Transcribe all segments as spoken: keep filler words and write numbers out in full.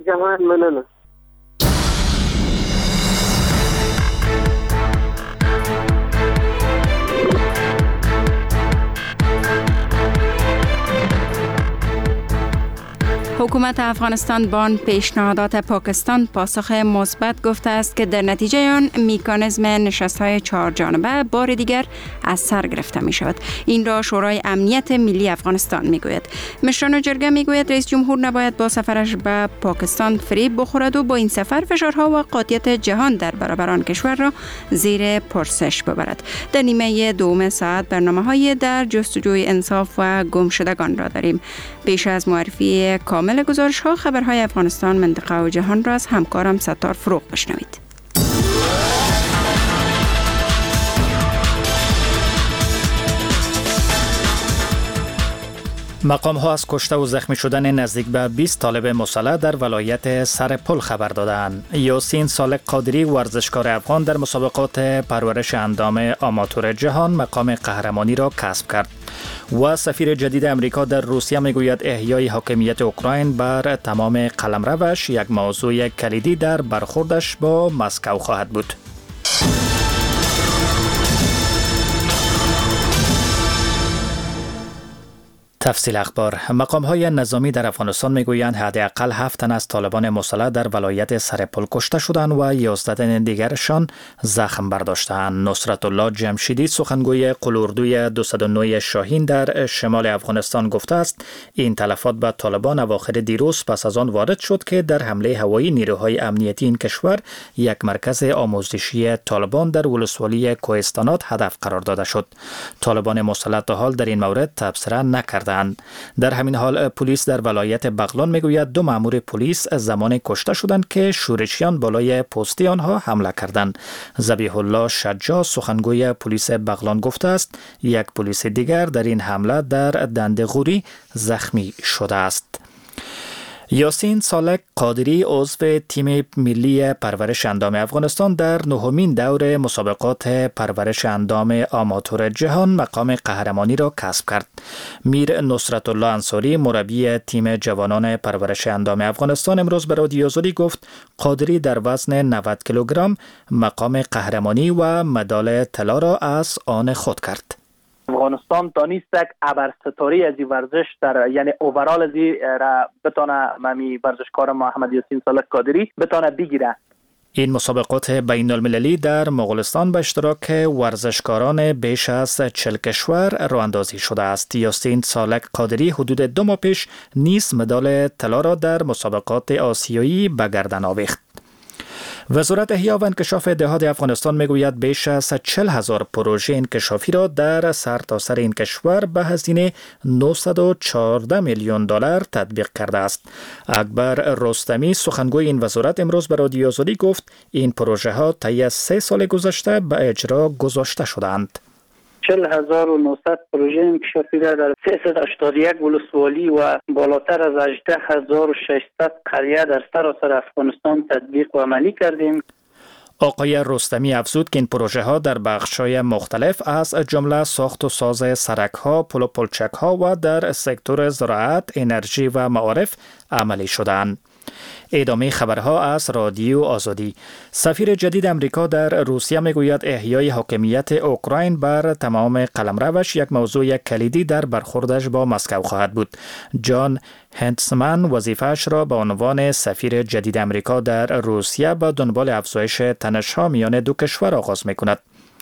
جهان مننه. حکومت افغانستان به آن پیشنهادات پاکستان پاسخ مثبت گفته است که در نتیجه آن مکانیزم نشست‌های چهار جانبه بار دیگر از سر گرفته می شود. این را شورای امنیت ملی افغانستان می گوید. مشران جرگه می گوید رئیس جمهور نباید با سفرش به پاکستان فریب بخورد و با این سفر فشارها و قاطعیت جهان در برابر آن کشور را زیر پرسش ببرد. در نیمه دوم ساعت برنامه‌های در جستجوی انصاف و گمشدگان را داریم. پیش از معرفی کامل گزارش ها خبرهای افغانستان، منطقه و جهان را از همکارم ستار فروغ بشنوید. مقام ها از کشته و زخمی شدن نزدیک به بیست طالب مسلح در ولایت سرپل خبر دادند. یاسین سالک قادری ورزشکار افغان در مسابقات پرورش اندام آماتور جهان مقام قهرمانی را کسب کرد. و سفیر جدید امریکا در روسیه میگوید احیای حاکمیت اوکراین بر تمام قلمروش یک موضوع کلیدی در برخوردش با مسکو خواهد بود. تفصیل اخبار. مقام های نظامی در افغانستان میگویند حداقل هفت تن از طالبان مسلح در ولایت سرپل کشته شدند و یازده تن دیگرشان زخم برداشتند. نصرت الله جمشیدی سخنگوی قلوردوی دویست و نه شاهین در شمال افغانستان گفته است این تلفات به طالبان اواخر دیروز پس از آن وارد شد که در حمله هوایی نیروهای امنیتی این کشور یک مرکز آموزشی طالبان در ولسوالی کوهستانات هدف قرار داده شد. طالبان مسلح تا حال در این مورد تبصره نکردند. در همین حال پلیس در ولایت بغلان میگوید دو مأمور پلیس از زمان کشته شدند که شورشیان بالای پستی آنها حمله کردند. ذبیح الله شجاع سخنگوی پلیس بغلان گفته است یک پلیس دیگر در این حمله در دندغوری زخمی شده است. یاسین سالک قادری عضو تیم ملی پرورش اندام افغانستان در نهمین دور مسابقات پرورش اندام آماتور جهان مقام قهرمانی را کسب کرد. میر نصرت الله انصاری مربی تیم جوانان پرورش اندام افغانستان امروز به رادیو آزادی گفت قادری در وزن نود کیلوگرم مقام قهرمانی و مدال طلا را از آن خود کرد. افغانستان دانست یک ابرستاری از این ورزش در یعنی اوورال از این را بتانه ممی ورزشکار محمد یاسین سالک قادری بتانه بگیره. این مسابقات بین المللی در مغولستان به اشتراک ورزشکاران بیش از چهل کشور راه اندازی شده است. یاسین سالک قادری حدود دو ماه پیش نیز مدال طلا را در مسابقات آسیایی به گردن آویخت. وزارت احیا و انکشاف دهات افغانستان میگوید بیش از چهل هزار پروژه انکشافی را در سرتاسر این کشور به هزینه نهصد و چهارده میلیون دلار تطبیق کرده است. اکبر رستمی سخنگوی این وزارت امروز به رادیو آزادی گفت این پروژه ها طی سه سال گذشته به اجرا گذاشته شدند. چهل هزار و نهصد پروژه انکشافی را در سیصد و هشتاد و یک ولسوالی و بالاتر از هجده هزار و ششصد قریه در سراسر افغانستان تطبیق و عملی کردیم. آقای رستمی افزود که این پروژه ها در بخش‌های مختلف از جمله ساخت و ساز سرک‌ها، پل و پلچک‌ها و در سکتور زراعت، انرژی و معارف عملی شدند. ادامه خبرها از رادیو آزادی. سفیر جدید امریکا در روسیه میگوید احیای حاکمیت اوکراین بر تمام قلمروش یک موضوع کلیدی در برخوردش با مسکو خواهد بود. جان هنتسمن وظیفه‌اش را به عنوان سفیر جدید امریکا در روسیه به دنبال افزایش تنش‌ها میان دو کشور آغاز میکند.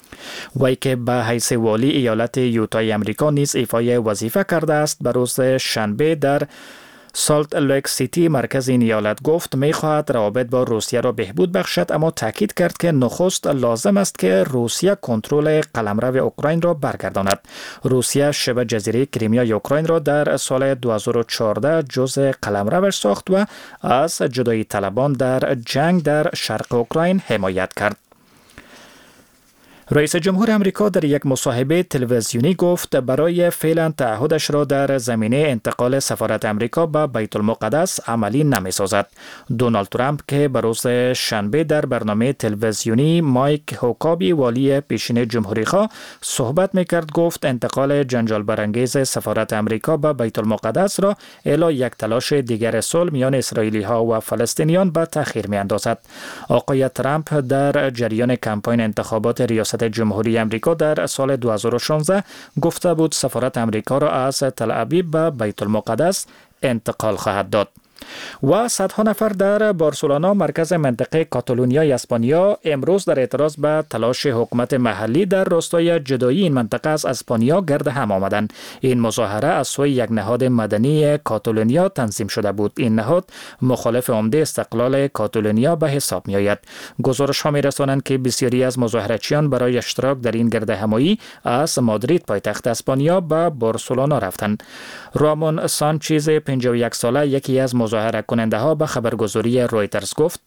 وی که به حیث والی ایالت یوتای امریکا نیز ایفای وظیفه کرده است به روز شنبه در سالت لیک سیتی مرکز این ایالت گفت می‌خواهد روابط با روسیه را بهبود بخشد، اما تاکید کرد که نخست لازم است که روسیه کنترل قلمرو اوکراین را برگرداند. روسیه شبه جزیره کریمیا اوکراین را در سال دو هزار و چهارده جزء قلمروش ساخت و از جدایی طلبان در جنگ در شرق اوکراین حمایت کرد. رئیس جمهور امریکا در یک مصاحبه تلویزیونی گفت برای فعلا تعهدش را در زمینه انتقال سفارت امریکا به بیت المقدس عملی نمی سازد. دونالد ترامپ که به روز شنبه در برنامه تلویزیونی مایک هوکابی والی پیشین جمهوری خواه صحبت می کرد گفت انتقال جنجال برانگیز سفارت امریکا به بیت المقدس را الی یک تلاش دیگر صلح میان اسرائیلی ها و فلسطینیان به تأخیر می اندازد. آقای ترامپ در جریان کمپاین انتخابات ریاست جمهوری امریکا در سال دو هزار و شانزده گفته بود سفارت امریکا را از تل ابیب به بیت المقدس انتقال خواهد داد. و صدها نفر در بارسلونا مرکز منطقه کاتالونیای اسپانیا امروز در اعتراض به تلاش حکومت محلی در راستای جدایی این منطقه از اسپانیا گرد هم آمدند. این مظاهره از سوی یک نهاد مدنی کاتالونیا تنظیم شده بود. این نهاد مخالف عمده استقلال کاتالونیا به حساب می آید. گزارش ها می رسانند که بسیاری از مظاهرچیان برای اشتراک در این گرد همایی از مادرید پایتخت اسپانیا به بارسلونا رفتند. رامون سانچیز پنجاه و یک ساله یکی از مظاهره کننده ها به خبرگزاری رویترز گفت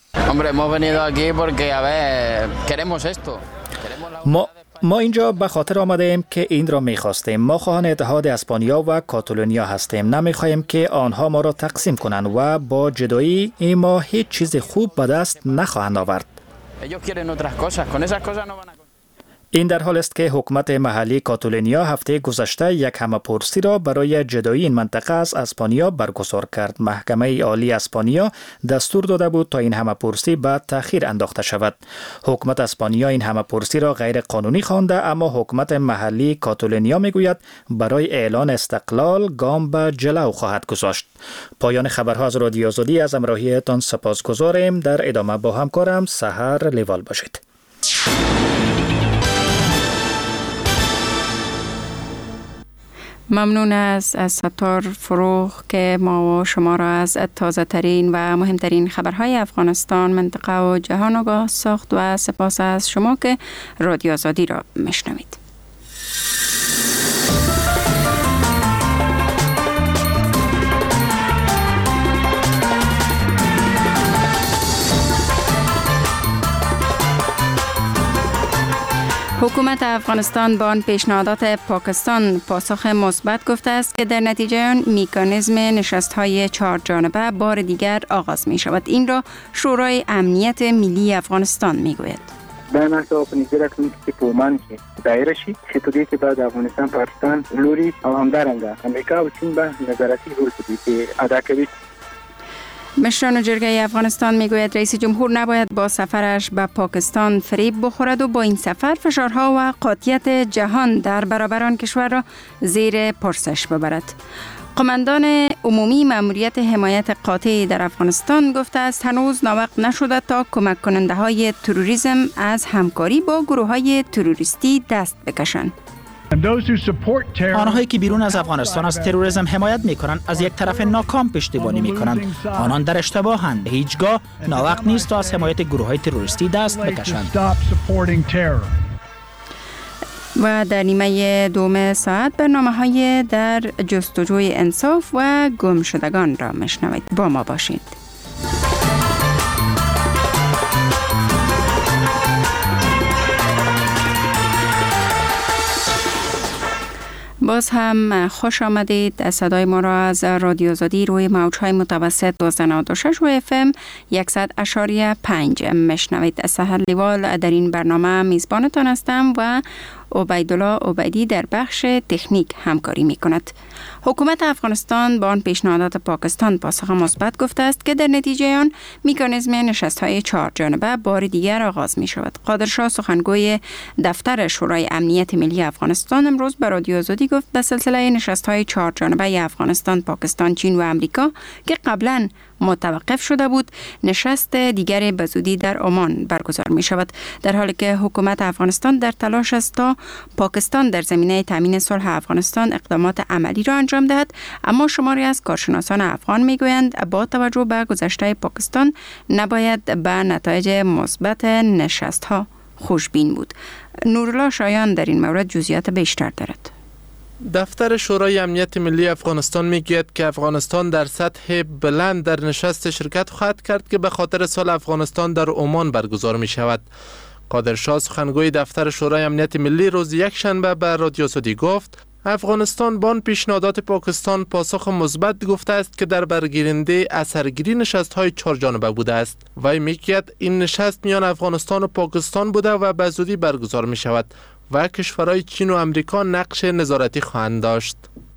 ما ما اینجا به خاطر آمده ایم که این را می خواستیم. ما خواهان اتحاد اسپانیا و کاتالونیا هستیم. نمی خواهیم که آنها ما را تقسیم کنند و با جدایی این ما هیچ چیز خوب به دست نخواهند آورد. این در حال است که حکومت محلی کاتالونیا هفته گذشته یک همه‌پرسی را برای جدایی این منطقه از اسپانیا برگزار کرد. محکمه عالی اسپانیا دستور داده بود تا این همه‌پرسی به تأخیر انداخته شود. حکومت اسپانیا این همه‌پرسی را غیر قانونی خوانده، اما حکومت محلی کاتالونیا میگوید برای اعلان استقلال گام به جلو خواهد گذاشت. پایان خبرها از رادیو آزادی. از همراهیتان سپاسگزاریم. در ادامه با همکارم سحر لیوال باشید. ممنون از از ستار فروغ که ما و شما را از تازه ترین و مهمترین خبرهای افغانستان، منطقه و جهان آگاه ساخت و سپاس از شما که رادیو آزادی را میشنوید. حکومت افغانستان با آن پیشنهادات پاکستان پاسخ مثبت گفته است که در نتیجه آن میکانیزم نشست‌های چهار جانبه بار دیگر آغاز می شود. این را شورای امنیت ملی افغانستان می گوید. در نحو کنیزه رکنی که پومان که دایره شید شتوگی که بعد افغانستان پاکستان لوری او همدارنده امریکا و چین به نظارتی رول بودی که ادا کوي. مشران جرگه افغانستان میگوید رئیس جمهور نباید با سفرش به پاکستان فریب بخورد و با این سفر فشارها و قاطعیت جهان در برابر آن کشور را زیر پرسش ببرد. قماندان عمومی مأموریت حمایت قاطع در افغانستان گفته است هنوز ناوقت نشده تا کمک کننده های تروریسم از همکاری با گروه های تروریستی دست بکشند. آنهایی که بیرون از افغانستان از تروریسم حمایت می‌کنند از یک طرف ناکام پشتیبانی می‌کنند. آنان در اشتباهند. هیچگاه ناوقت نیست تا از حمایت گروه‌های تروریستی دست بکشند. و در نیمه دوم ساعت برنامه‌های در جستجوی انصاف و گمشدگان را میشنوید. با ما باشید. باز هم خوش آمدید. صدای ما را از رادیو آزادی روی موج‌های متوسط دویست و نود و شش و اف ام صد و پنج میشنوید. سحر لیوال در این برنامه میزبانتان هستم و عبیدالله عبیدی در بخش تکنیک همکاری می کند. حکومت افغانستان با آن پیشنهادات پاکستان پاسخ مثبت گفته است که در نتیجه آن میکانیزم نشست‌های چهار جانبه بار دیگر آغاز می شود. قادرشاه سخنگوی دفتر شورای امنیت ملی افغانستان امروز به رادیو آزادی گفت به سلسله نشست‌های چهار جانبه افغانستان، پاکستان، چین و امریکا که قبلاً متوقف شده بود، نشست دیگر به زودی در عمان برگزار می شود، در حالی که حکومت افغانستان در تلاش است تا پاکستان در زمینه تامین صلح افغانستان اقدامات عملی را انجام دهد. اما شماری از کارشناسان افغان می گویند با توجه به گذشته پاکستان نباید به نتایج مثبت نشست ها خوشبین بود. نورالله شایان در این مورد جزئیات بیشتر دارد. دفتر شورای امنیت ملی افغانستان میگوید که افغانستان در سطح بلند در نشست شرکت خواهد کرد که به خاطر صلح افغانستان در عمان برگزار می شود. قادرشاه سخنگوی دفتر شورای امنیت ملی روز یک شنبه به رادیو سعودی گفت افغانستان به آن پیشنهادات پاکستان پاسخ مثبت گفته است که در برگیرنده اثرگیری نشست‌های چهار جانبه بوده است. وی میگوید این نشست میان افغانستان و پاکستان بوده و به زودی برگزار می شود و کشورهای چین و امریکا نقش نظارتی خواهند داشت.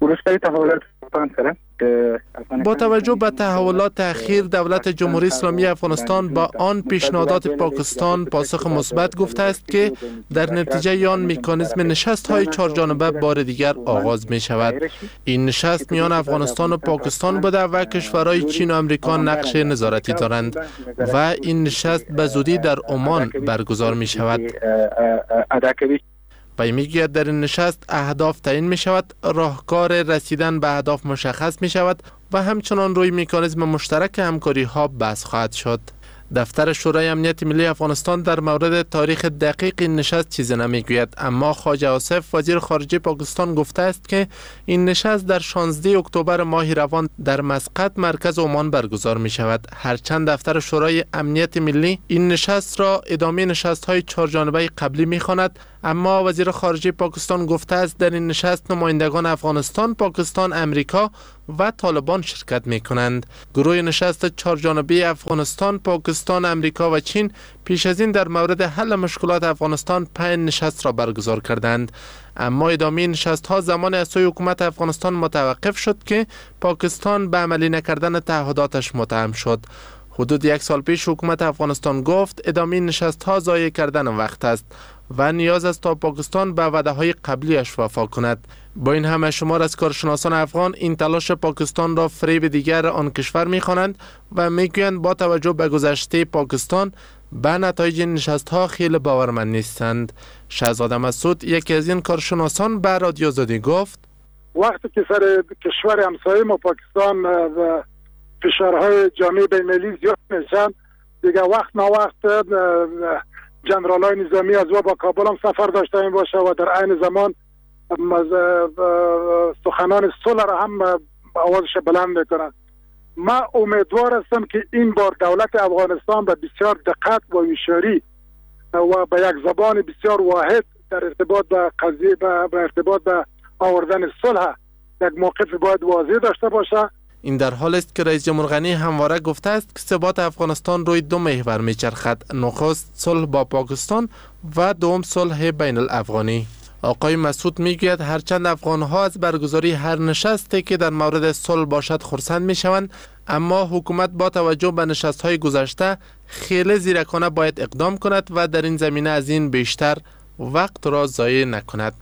با توجه به تحولات اخیر دولت جمهوری اسلامی افغانستان با آن پیشنهادات پاکستان پاسخ مثبت گفته است که در نتیجه آن مکانیزم نشست های چهار جانبه بار دیگر آغاز می شود. این نشست میان افغانستان و پاکستان بوده و کشورهای چین و امریکا نقش نظارتی دارند و این نشست به زودی در عمان برگزار می شود. و میگوید در این نشست اهداف تعیین می شود، راهکار رسیدن به اهداف مشخص می شود و همچنان روی مکانیزم مشترک همکاری ها بحث خواهد شد. دفتر شورای امنیت ملی افغانستان در مورد تاریخ دقیق این نشست چیزی نمیگوید، اما خواجه آصف وزیر خارجه پاکستان گفته است که این نشست در شانزده اکتبر ماه روان در مسقط مرکز عمان برگزار می شود. هرچند دفتر شورای امنیت ملی این نشست را ادامه نشست های چهار جانبه قبلی می خواند، اما وزیر خارجه پاکستان گفته است در این نشست نمایندگان افغانستان، پاکستان، امریکا و طالبان شرکت می کنند. گروه نشست چهار جانبه افغانستان، پاکستان، امریکا و چین پیش از این در مورد حل مشکلات افغانستان پنج نشست را برگزار کردند، اما ادامه نشست ها زمان از سوی حکومت افغانستان متوقف شد که پاکستان به عملی نکردن تعهداتش متهم شد. حدود یک سال پیش حکومت افغانستان گفت ادامه نشست ها ضایع کردن وقت است و نیاز است تا پاکستان به وعده های قبلیش وفا کند. با این همه شمار از کارشناسان افغان این تلاش پاکستان را فریب دیگر آن کشور می‌خوانند و میگویند با توجه به گذشته پاکستان به نتایج نشست ها خیلی باورمند نیستند. شهزاده مسعود یکی از این کارشناسان به رادیو زدی گفت وقتی که سر کشور همسایه ما پاکستان و فشارهای جامعه بین‌المللی زیاد میشن، دیگه وقت نه وقت جنرالای نظامی از و با کابل هم سفر داشته می باشه و در عین زمان سخنان صلح را هم آوازش بلند میکنن. من امیدوار هستم که این بار دولت افغانستان به بسیار دقت و هوشیاری و به یک زبان بسیار واحد در ارتباط به قضیه به ارتباط به آوردن صلح یک موقف باید واضح داشته باشه. این در حال است که رئیس جمهور غنی همواره گفته است که ثبات افغانستان روی دو محور میچرخد: نخست صلح با پاکستان و دوم صلح بین الافغانی. آقای مسعود میگوید هرچند افغانها از برگزاری هر نشستی که در مورد صلح باشد خرسند میشوند، اما حکومت با توجه به نشست‌های گذشته خیلی زیرکانه باید اقدام کند و در این زمینه از این بیشتر وقت را ضایع نکند.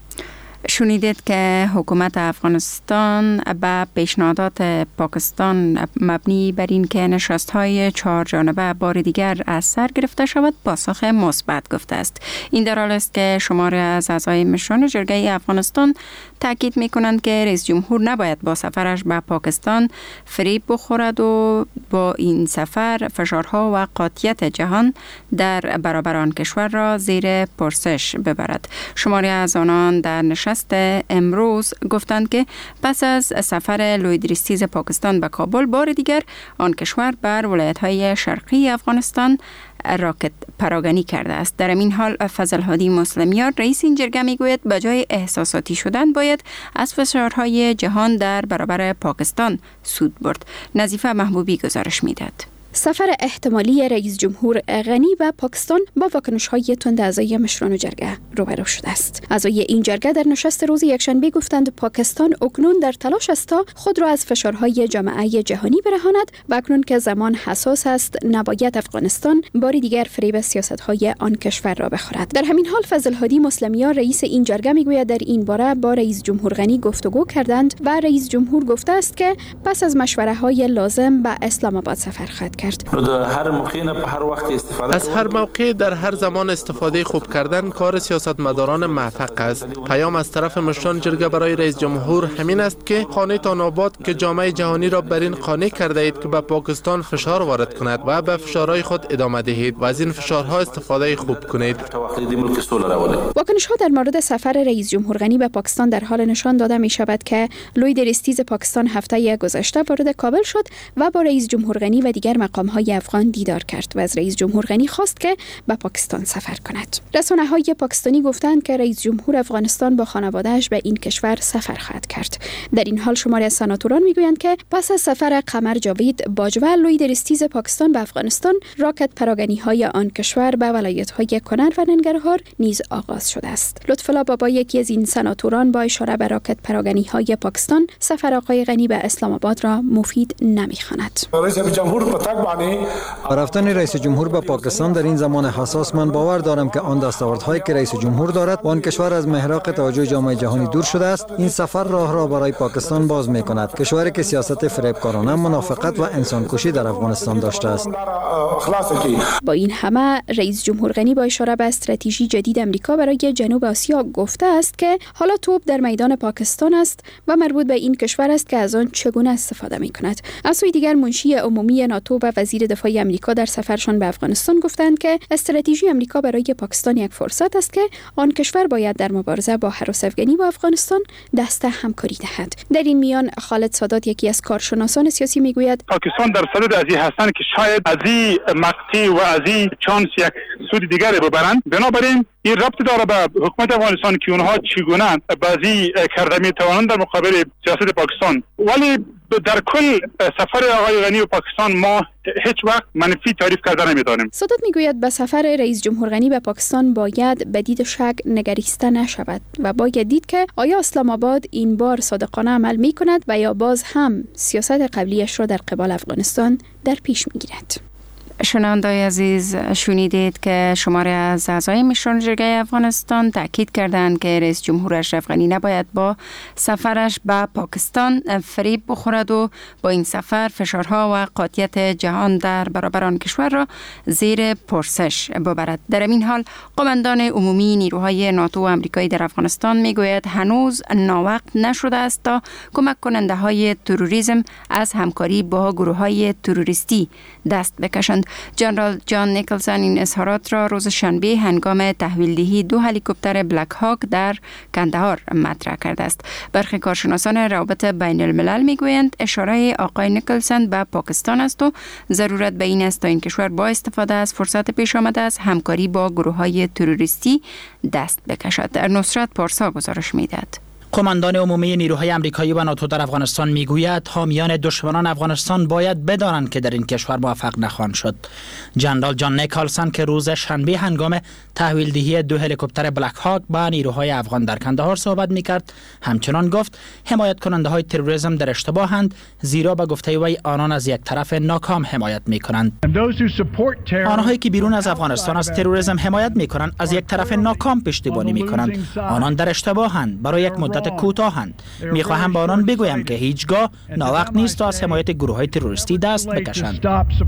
شنیدید که حکومت افغانستان به پیشنهادات پاکستان مبنی بر این که نشست‌های چهار جانبه بار دیگر از سر گرفته شود پاسخ مثبت گفته است. این در حال است که شماری از اعضای مشران جرگه افغانستان تاکید می‌کنند که رئیس جمهور نباید با سفرش به پاکستان فریب بخورد و با این سفر فشارها و قاطعیت جهان در برابر آن کشور را زیر پرسش ببرد. شماری از آنان در نشست امروز گفتند که پس از سفر لویدریستیز پاکستان به کابل بار دیگر آن کشور بر ولایت‌های شرقی افغانستان راکت پراگنی کرده است. در این حال فضل هادی مسلمیار رئیس این جرگه میگوید به جای احساساتی شدن باید از فشارهای جهان در برابر پاکستان سود برد. نظیفه محبوبی گزارش میداد. سفر احتمالی رئیس جمهور غنی به پاکستان با واکنش‌های تند اعضای مشران جرگه روبرو شده است. اعضای این جرگه در نشست روز یکشنبه گفتند پاکستان اکنون در تلاش است تا خود را از فشارهای جامعه جهانی برهاند و اکنون که زمان حساس است نباید افغانستان باری دیگر فریب سیاست‌های آن کشور را بخورد. در همین حال فضل هادی مسلمیار رئیس این جرگه میگوید در این باره با رئیس جمهور غنی گفتگو کردند و رئیس جمهور گفته است که پس از مشوره‌های لازم به اسلام آباد سفر خواهد کرد. هر موقع نه هر وقت استفاده از هر موقع در هر زمان استفاده خوب کردن کار سیاستمداران موفق است. پیام از طرف مشران جرگه برای رئیس جمهور همین است که خانه تان آباد که جامعه جهانی را بر این خانه کرده اید که به پاکستان فشار وارد کند و به فشارهای خود ادامه دهید و از این فشارها استفاده خوب کنید. واکنش‌ها در مورد سفر رئیس جمهور غنی به پاکستان در حال نشان داده می شود که لوید ریستیز پاکستان هفته گذشته وارد کابل شد و با رئیس جمهور غنی و دیگر مقام‌های افغان دیدار کرد و از رئیس جمهور غنی خواست که به پاکستان سفر کند. رسانه‌های پاکستانی گفتند که رئیس جمهور افغانستان با خانواده‌اش به این کشور سفر خواهد کرد. در این حال شماری از سناتوران میگویند که پس از سفر قمر جاوید باجوه لوی درستیز پاکستان به افغانستان، راکت پراگنی‌های آن کشور به ولایت‌های کنر و ننگرهار نیز آغاز شده است. لطف‌الله بابا یکی از این سناتوران با اشاره به راکت پراگنی‌های پاکستان سفر آقای غنی به اسلام آباد را مفید نمی‌خواند. رئیس جمهور په تک باندې رفتن رئیس جمهور به پاکستان در این زمان حساس من باور دارم که آن دستاوردهایی که رئیس جمهور دارد و آن کشور از محراق توجه جامعه جهانی دور شده است. این سفر راه را برای پاکستان باز می‌کند، کشوری که سیاست فریبکارانه، منافقت و انسانکشی در افغانستان داشته است. با این همه رئیس جمهور غنی با اشاره به استراتژی جدید امریکا برای جنوب آسیا گفته است که حالا توپ در میدان پاکستان است و مربوط به این کشور است که از آن چگونه استفاده می‌کند. از سوی دیگر منشی عمومی ناتو و وزیر دفاع امریکا در سفرشان به افغانستان گفتند که استراتژی امریکا برای پاکستان یک فرصت است که آن کشور باید در مبارزه با هراس افغانی و افغانستان دست همکاری دهد. در این میان خالد سادات یکی از کارشناسان سیاسی میگوید پاکستان در صدد از این هستند که شاید از این مقطع و از این چانس یک سود دیگری ببرند. بنابراین این ربط داره به حکومت افغانستان که اونها چگونه بعضی کرده میتوانند در مقابل سیاست پاکستان. ولی در کل سفر آقای غنی و پاکستان ما هیچ وقت منفی تعریف کرده نمیدانیم. سادات میگوید به سفر رئیس جمهور غنی به پاکستان باید به دید شک نگریسته نشود و باید دید که آیا اسلام آباد این بار صادقانه عمل می کند و یا باز هم سیاست قبلیش را در قبال افغانستان در پیش میگیرد. شنونده‌های عزیز، شنیدید که شماری از اعضای مشران جرگه افغانستان تاکید کردند که رئیس جمهور اشرف غنی نباید با سفرش به پاکستان فریب بخورد و با این سفر فشارها و قاطعیت جهان در برابر آن کشور را زیر پرسش ببرد. در این حال قماندان عمومی نیروهای ناتو و آمریکایی در افغانستان میگوید هنوز ناوقت نشده است تا کمک کننده های تروریسم از همکاری با گروه های تروریستی دست بکشند. جنرال جان نیکلسن این اظهارات را روز شنبه هنگام تحویلدهی دو هلیکوپتر بلک هاک در کندهار مطرح کرده است. برخی کارشناسان روابط بین الملل میگویند اشاره آقای نیکلسن به پاکستان است و ضرورت به این است تا این کشور با استفاده از فرصت پیش آمده از همکاری با گروه های تروریستی دست بکشد. نصرت پارسا گزارش میدهد. قماندان عمومی نیروهای آمریکایی و ناتو در افغانستان میگوید حامیان دشمنان افغانستان باید بدانند که در این کشور موفق نخواهند شد. جنرال جان نیکلسن که روز شنبه هنگام تحویلدهی دو هلیکوپتر بلک هاک با نیروهای افغان در کندهار صحبت میکرد، همچنان گفت حمایت کننده های تروریسم در اشتباهند، زیرا به گفته وی آنان از یک طرف ناکام حمایت میکنند. آنهایی که بیرون از افغانستان از تروریسم حمایت میکنند از یک طرف ناکام پشتیبانی میکنند. آنان در اشتباهند، برای یک مدت کوتاهند. میخواهم با آنان بگویم که هیچگاه ناوقت نیست تا از حمایت گروه‌های تروریستی دست بکشند.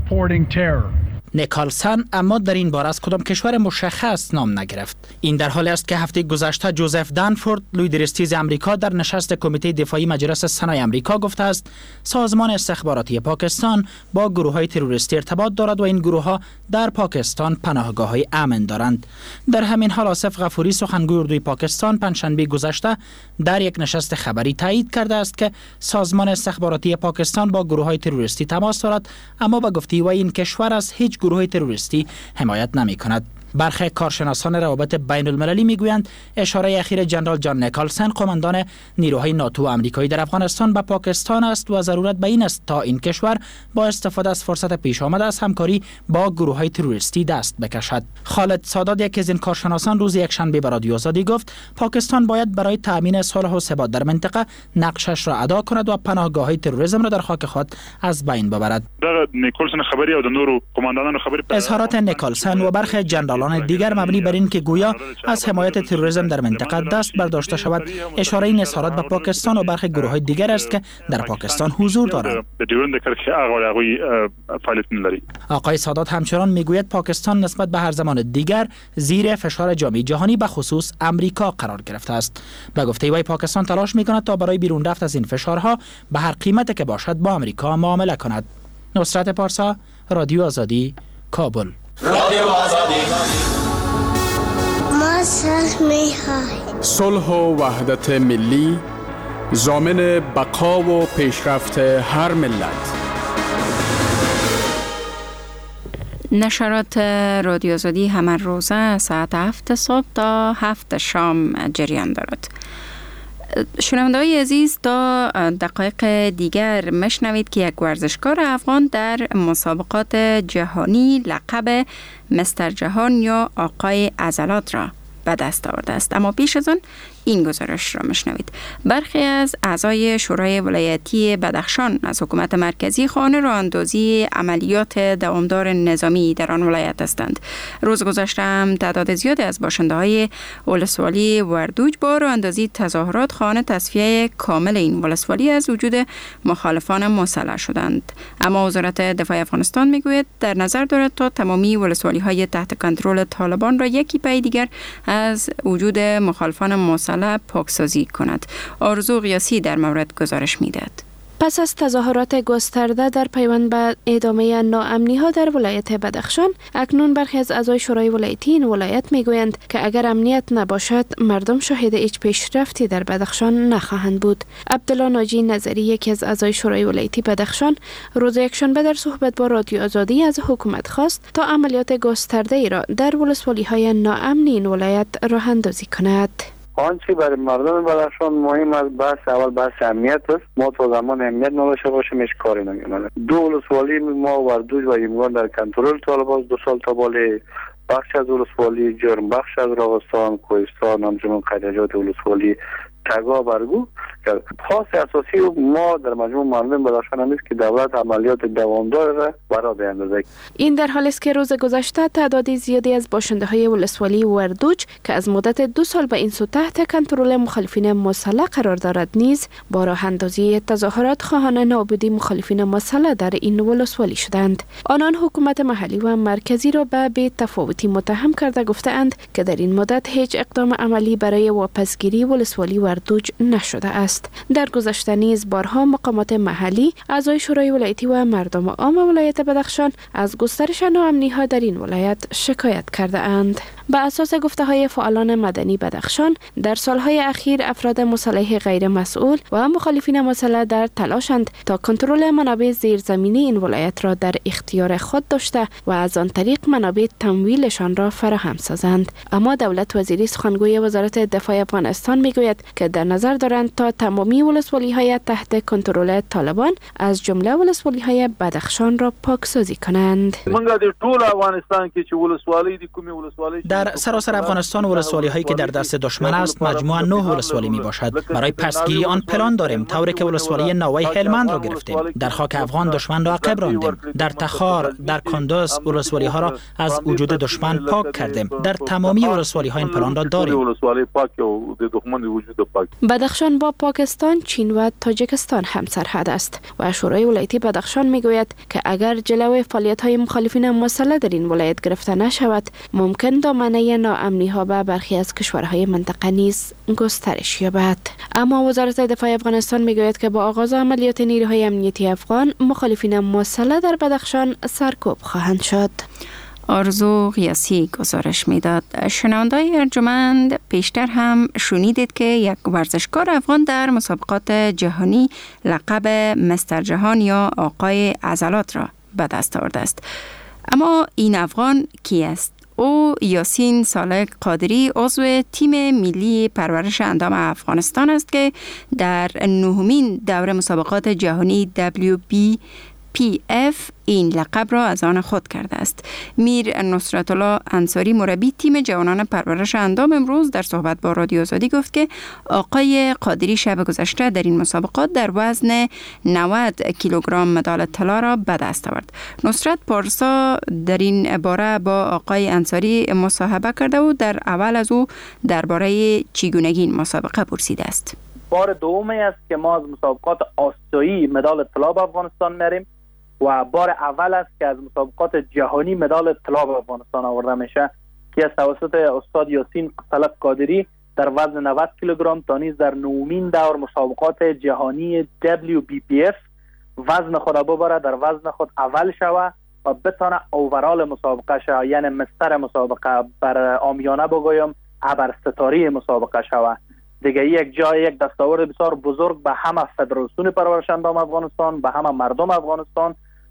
نیکلسن اما در این باره از کدام کشور مشخص نام نگرفت. این در حالی است که هفته گذشته جوزف دنفورد لوی درستیز آمریکا در نشست کمیته دفاعی مجلس سنای آمریکا گفته است سازمان استخباراتی پاکستان با گروه‌های تروریستی ارتباط دارد و این گروه‌ها در پاکستان پناهگاه‌های امن دارند. در همین حال آصف غفوری سخنگوی اردوی پاکستان پنجشنبه گذشته در یک نشست خبری تایید کرده است که سازمان استخباراتی پاکستان با گروه‌های تروریستی تماس دارد، اما به گفته وی این کشور از هیچ گروه تروریستی حمایت نمی کند. برخی کارشناسان روابط بین المللی میگویند اشاره اخیر جنرال جان نیکلسن قماندان نیروهای ناتو و آمریکایی در افغانستان به پاکستان است و ضرورت به این است تا این کشور با استفاده از فرصت پیش آمده از همکاری با گروه‌های تروریستی دست بکشد. خالد سادات یکی از این کارشناسان روز یکشنبه به رادیو آزادی گفت پاکستان باید برای تامین صلح و ثبات در منطقه نقشش را ادا کند و پناهگاه‌های تروریسم را در خاک خود از بین ببرد. نیکلسن خبری او د نورو قماندانانو خبری اظهارات نیکلسن و برخی جنرالان دیگر مبنی بر این که گویا از حمایت تروریسم در منطقه دست برداشته شود، اشاره این اظهارات به پاکستان و برخی گروه‌های دیگر است که در پاکستان حضور دارند. آقای سادات همچنان میگوید پاکستان نسبت به هر زمان دیگر زیر فشار جامعه جهانی به خصوص امریکا قرار گرفته است. به گفته وی پاکستان تلاش میکند تا برای بیرون رفت از این فشارها به هر قیمتی که باشد با امریکا معامله کند. نصرت پارسا، رادیو آزادی، کابل. رادیو آزادی. ما صلح و وحدت ملی ضامن بقا و پیشرفت هر ملت. نشرات رادیو آزادی همان روزه ساعت هفت صبح تا هفت شام جریان دارد. شنونده‌های عزیز، تا دقایق دیگر مشنوید که یک ورزشکار افغان در مسابقات جهانی لقب مستر جهان یا آقای عضلات را به دست آورده است. اما پیش از آن این گزارش را مشنوید. برخی از اعضای شورای ولایتی بدخشان از حکومت مرکزی خواهان راهاندازی عملیات دوامدار نظامی در آن ولایت هستند. روز گذشته هم تعداد زیادی از باشنده‌های ولسوالی وردوج با راهاندازی تظاهرات خواهان تصفیه کامل این ولسوالی از وجود مخالفان مسلح شدند. اما وزارت دفاع افغانستان میگوید در نظر دارد تا تمامی ولسوالی‌های تحت کنترل طالبان را یکی پای دیگر از وجود مخالفان مسلح پاکسازی کند. آرزو قیاسی در مورد گزارش میدهد. پس از تظاهرات گسترده در پیوند به ادامه ناامنی ها در ولایت بدخشان، اکنون برخی از اعضای شورای ولایتی این ولایت میگویند که اگر امنیت نباشد مردم شاهد هیچ پیشرفتی در بدخشان نخواهند بود. عبدالله ناجی نظری، یکی از اعضای شورای ولایتی بدخشان، روز یکشنبه در صحبت با رادیو آزادی از حکومت خواست تا عملیات گسترده ای را در ولسوالی های ناامن این ولایت راه اندازی کند. آنچه برای مردم بدخشان مهم است بحث اول بحث امنیت است. ما تا زمان امنیت نداشته باشیم هیچ کاری نمی‌کنه. دو ولسوالی ما وردوج و یمگان در کنترل طالبان دو سال تا بالا، بخش از ولسوالی جرم، بخش از راغستان، کوهستان، همچنین قریجات ولسوالی تگا برگو. خاص اساسی ما در مجموع مردم بدخشان است که دولت عملیات دوامدار را برای بیاندازد. این در حالی است که روز گذشته تعدادی زیادی از باشنده‌های ولسوالی وردوج که از مدت دو سال به این سو تحت کنترل مخالفین مسلح قرار دارد نیز با راه اندازی تظاهرات خواهان نابودی مخالفین مسلح در این ولسوالی شدند. آنان حکومت محلی و مرکزی را به بی‌تفاوتی متهم کرده گفته‌اند که در این مدت هیچ اقدام عملی برای واپسگیری ولسوالی وردوج نشده است. در گذشته نیز بارها مقامات محلی، اعضای شورای ولایتی و مردم عام ولایت بدخشان از گسترش ناامنی‌ها در این ولایت شکایت کرده اند. به اساس گفته‌های فعالان مدنی بدخشان، در سالهای اخیر افراد مسلح غیر مسئول و مخالفین مسلح در تلاشند تا کنترل منابع زیرزمینی این ولایت را در اختیار خود داشته و از آن طریق منابع تمویلشان را فراهم سازند. اما دولت وزیری سخنگوی وزارت دفاع افغانستان میگوید که در نظر دارند تا تمامی ولسوالی‌های تحت کنترل طالبان از جمله ولسوالی‌های بدخشان را پاکسازی کنند. منګه د ټول افغانستان کې چې ولسوالۍ د کومې ولسوالۍ در سراسر افغانستان ولسوالی هایی که در دست دشمن است مجموعاً نه ولسوالی می باشد. برای پسگیری آن پلان داریم، طوری که ولسوالی نوای هلمند را گرفتیم. در خاک افغان دشمن را عقب راندیم. در تخار، در کندوز ولسوالی ها را از وجود دشمن پاک کردیم. در تمامی ولسوالی ها این پلان را داریم. بدخشان با پاکستان، چین و تاجیکستان همسرحد است و شورای ولایتی بدخشان میگوید که اگر جلوی فعالیت های مخالفین مسلح در این ولایت گرفته نشود، ممکن دامنه ناامنی ها به برخی از کشورهای منطقه نیز گسترش یابد. اما وزارت دفاع افغانستان میگوید که با آغاز عملیات نیروهای امنیتی افغان، مخالفین مسلح در بدخشان سرکوب خواهند شد. آرزو قیاسی گزارش میداد. شنونده‌های ارجمند، پیشتر هم شنیدید که یک ورزشکار افغان در مسابقات جهانی لقب مستر جهان یا آقای عضلات را به دست آورده است. اما این افغان کی است؟ او یاسین صالح قادری، عضو تیم ملی پرورش اندام افغانستان است که در نهمین دوره مسابقات جهانی دبلیو بی پی اف این لقب را از آن خود کرده است. میر نصرت الله انصاری، مربی تیم جوانان پرورش اندام، امروز در صحبت با رادیو آزادی گفت که آقای قادری شب گذشته در این مسابقات در وزن نود کیلوگرم مدال طلا را به دست آورد. نصرت پارسا در این باره با آقای انصاری مصاحبه کرده و در اول از او درباره چگونگی این مسابقه پرسیده است. بار دومی است که ما از مسابقات آسیایی مدال طلا به افغانستان میاریم و بار اول است که از مسابقات جهانی مدال طلا به افغانستان آورده میشه که از توسط استاد یاسین صالح قادری در وزن نود کیلوگرم تا نیز در نومین دور مسابقات جهانی دبلیو بی پی اف وزن خود ببره، در وزن خود اول شوه و بتانه اوورال مسابقه شوه، یعنی مستر مسابقه، بر عامیانه بگویم ابر ستاره مسابقه شوه. دیگه یک جای یک دستاورد بسیار بزرگ به همه فدراسیون پرورش اندام افغانستان، به همه مردم افغانستان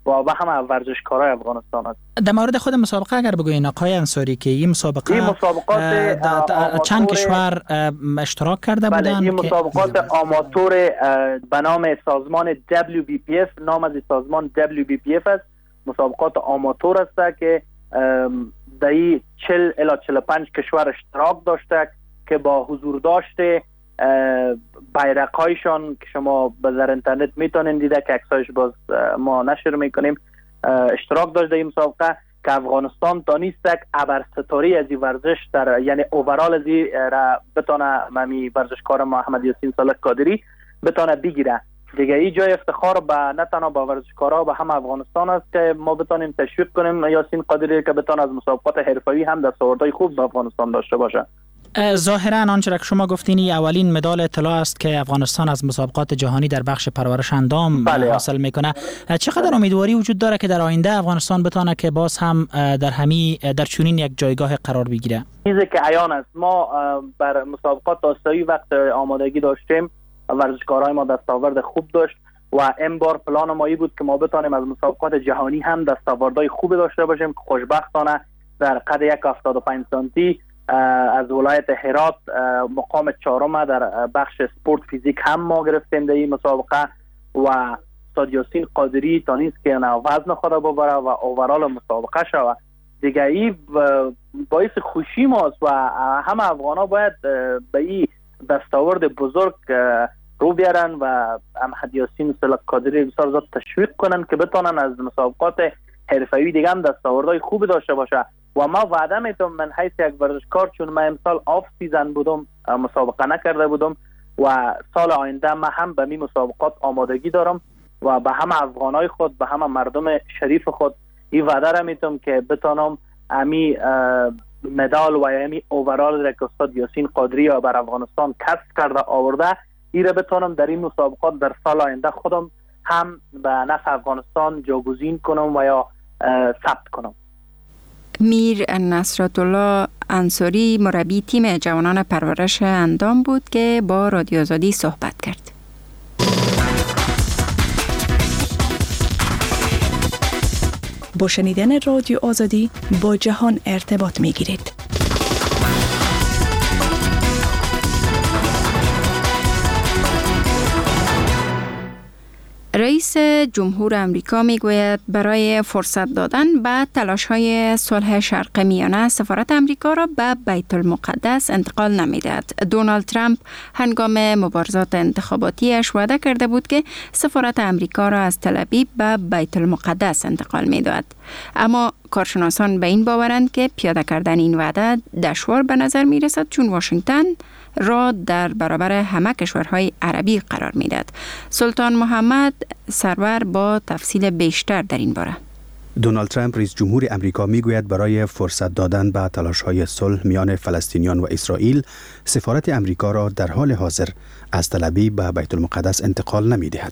و به همه ورزشکارای افغانستان است. در مورد خود مسابقه اگر بگوین آقای انصاری که این مسابقه این مسابقات چند کشور اشتراک کرده بودند؟ بله، این مسابقات آماتور به نام سازمان دبلیو بی پی اف، نام از سازمان دبلیو بی پی اف است. مسابقات آماتور است که در این چهل الی چهل و پنج کشور اشتراک داشته که با حضور داشته بیرق‌هایشان که شما در اینترنت میتونین دیده که عکسایش باز ما نشر میکنیم، اشتراک داشت در این مسابقه که افغانستان دانست که ابرستاری از این ورزش در یعنی اوورال از این را بتونه ممی ورزشکار محمد یاسین صالح قادری بتونه بگیره. دیگه این جای افتخار به نه تنها به ورزشکارا به هم افغانستان است که ما بتونیم تشویق کنیم یاسین قادری که بتونه از مسابقات حرفه‌ای هم دستاوردهای خوب به افغانستان داشته باشه. ظاهرا آنچه که شما گفتین اولین مدال اطلاع است که افغانستان از مسابقات جهانی در بخش پرورش اندام بله. حاصل میکنه. چقدر امیدواری وجود داره که در آینده افغانستان بتونه که باز هم در همی در چنین یک جایگاه قرار بگیره؟ چیزی که عیان است، ما بر مسابقات آسیایی وقت آمادگی داشتیم، ورزشکارای ما دستاورد خوب داشت و این بار پلان ما ای بود که ما بتونیم از مسابقات جهانی هم دستاوردهای خوب داشته باشیم که خوشبختانه در قد یک و هفتاد و پنج سانتی از ولایت هرات مقام چهارم در بخش سپورت فیزیک هم ما گرفتیم در این مسابقه و استاد یاسین قادری تانیست که وزن خود ببره و اوورال مسابقه شود. دیگه این باعث خوشی ماست و همه افغانا باید به این دستاورد بزرگ رو بیارن و محمد یاسین صالح قادری بسیار زیاد تشویق کنن که بتونن از مسابقات حرفه‌ای دیگه هم دستاوردهای خوب داشته باشه. و ما وعده میتونم من حیث یک ورزشکار، چون من امسال آف سیزن بودم مسابقه نکرده بودم و سال آینده من هم به می مسابقات آمادگی دارم و به همه افغانای خود به همه مردم شریف خود این وعده را میتونم که بتونم امی مدال و امی اوورال را که استاد یاسین قادری بر افغانستان کسب کرده آورده این را بتونم در این مسابقات در سال آینده خودم هم به نفع افغانستان جاگزین کنم و یا ثبت کنم. میر نصرت الله انصاری مربی تیم جوانان پرورش اندام بود که با رادیو آزادی صحبت کرد. با شنیدن رادیو آزادی با جهان ارتباط می گیرید. رئیس جمهور امریکا میگوید برای فرصت دادن به تلاش‌های صلح شرق میانه سفارت امریکا را به بیت المقدس انتقال نمیدهد. دونالد ترامپ هنگام مبارزات انتخاباتیش وعده کرده بود که سفارت امریکا را از تل ابیب به بیت المقدس انتقال میدهد. اما کارشناسان به این باورند که پیاده کردن این وعده دشوار به نظر می رسد، چون واشنگتن را در برابر همه کشورهای عربی قرار می دهد. سلطان محمد سرور با تفصیل بیشتر در این باره. دونالد ترامپ رئیس جمهور امریکا میگوید برای فرصت دادن به تلاش‌های صلح میان فلسطینیان و اسرائیل سفارت امریکا را در حال حاضر از تل ابیب به بیت المقدس انتقال نمی‌دهد.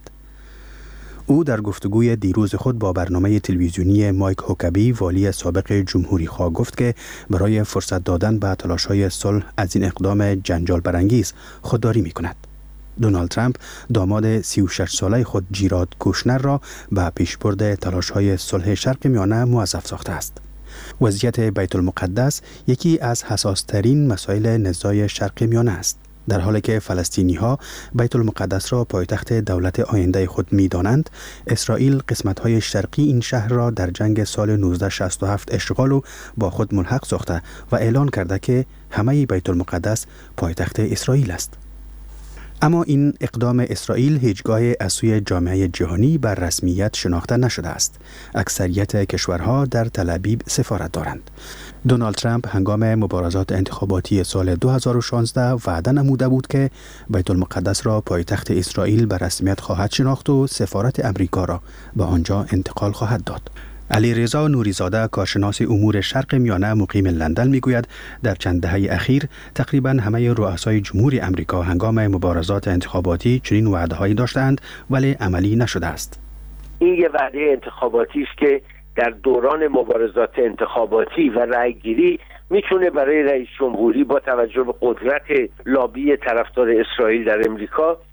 او در گفتگوی دیروز خود با برنامه تلویزیونی مایک هوکبی والی سابق جمهوری خواه گفت که برای فرصت دادن به تلاش‌های صلح از این اقدام جنجال برانگیز خودداری می‌کند. دونالد ترامپ داماد سی و شش ساله خود جیراد کوشنر را به پیشبرد تلاش‌های صلح شرق میانه موظف ساخته است. وضعیت بیت المقدس یکی از حساس‌ترین مسائل نزاع شرق میانه است، در حالی که فلسطینی‌ها بیت المقدس را پایتخت دولت آینده خود می‌دانند. اسرائیل قسمت‌های شرقی این شهر را در جنگ سال نوزده شصت و هفت اشغال و با خود ملحق ساخته و اعلان کرده که همه بیت المقدس پایتخت اسرائیل است. اما این اقدام اسرائیل هیچگاه از سوی جامعه جهانی بر رسمیت شناخته نشده است. اکثریت کشورها در تل ابیب سفارت دارند. دونالد ترامپ هنگام مبارزات انتخاباتی سال دو هزار و شانزده وعده نموده بود که بیت المقدس را پایتخت اسرائیل بر رسمیت خواهد شناخت و سفارت امریکا را به آنجا انتقال خواهد داد. علیرضا نوریزاده کارشناس امور شرق میانه مقیم لندن میگوید در چند دهه اخیر تقریبا همه رؤسای جمهوری امریکا هنگام مبارزات انتخاباتی چنین وعده‌هایی داشتند ولی عملی نشده است. این یه وعده انتخاباتی است که در دوران مبارزات انتخاباتی و رأیگیری میتونه برای رئیس جمهوری با توجه به قدرت لابی طرفدار اسرائیل در امریکا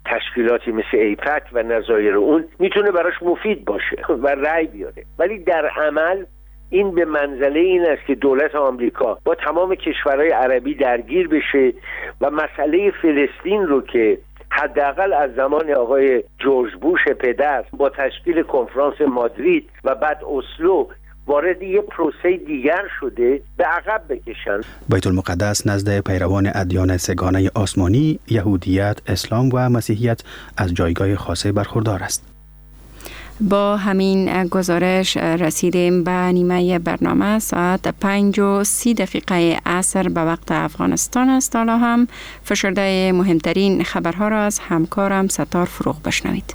تشکیلاتی مثل ایپک و نظایر اون میتونه براش مفید باشه و رأی بیاره، ولی در عمل این به منزله این است که دولت آمریکا با تمام کشورهای عربی درگیر بشه و مسئله فلسطین رو که حداقل از زمان آقای جورج بوش پدر با تشکیل کنفرانس مادرید و بعد اسلو وارد یک پروسه دیگر شده به عقب بکشند. بیت المقدس نزد پیروان ادیان سگانه آسمانی، یهودیت، اسلام و مسیحیت از جایگاه خاصه برخوردار است. با همین گزارش رسیدیم به نیمه برنامه. ساعت پنج و سی دقیقه عصر به وقت افغانستان است. حالا هم فشرده مهمترین خبرها را از همکارم ستار فروغ بشنوید.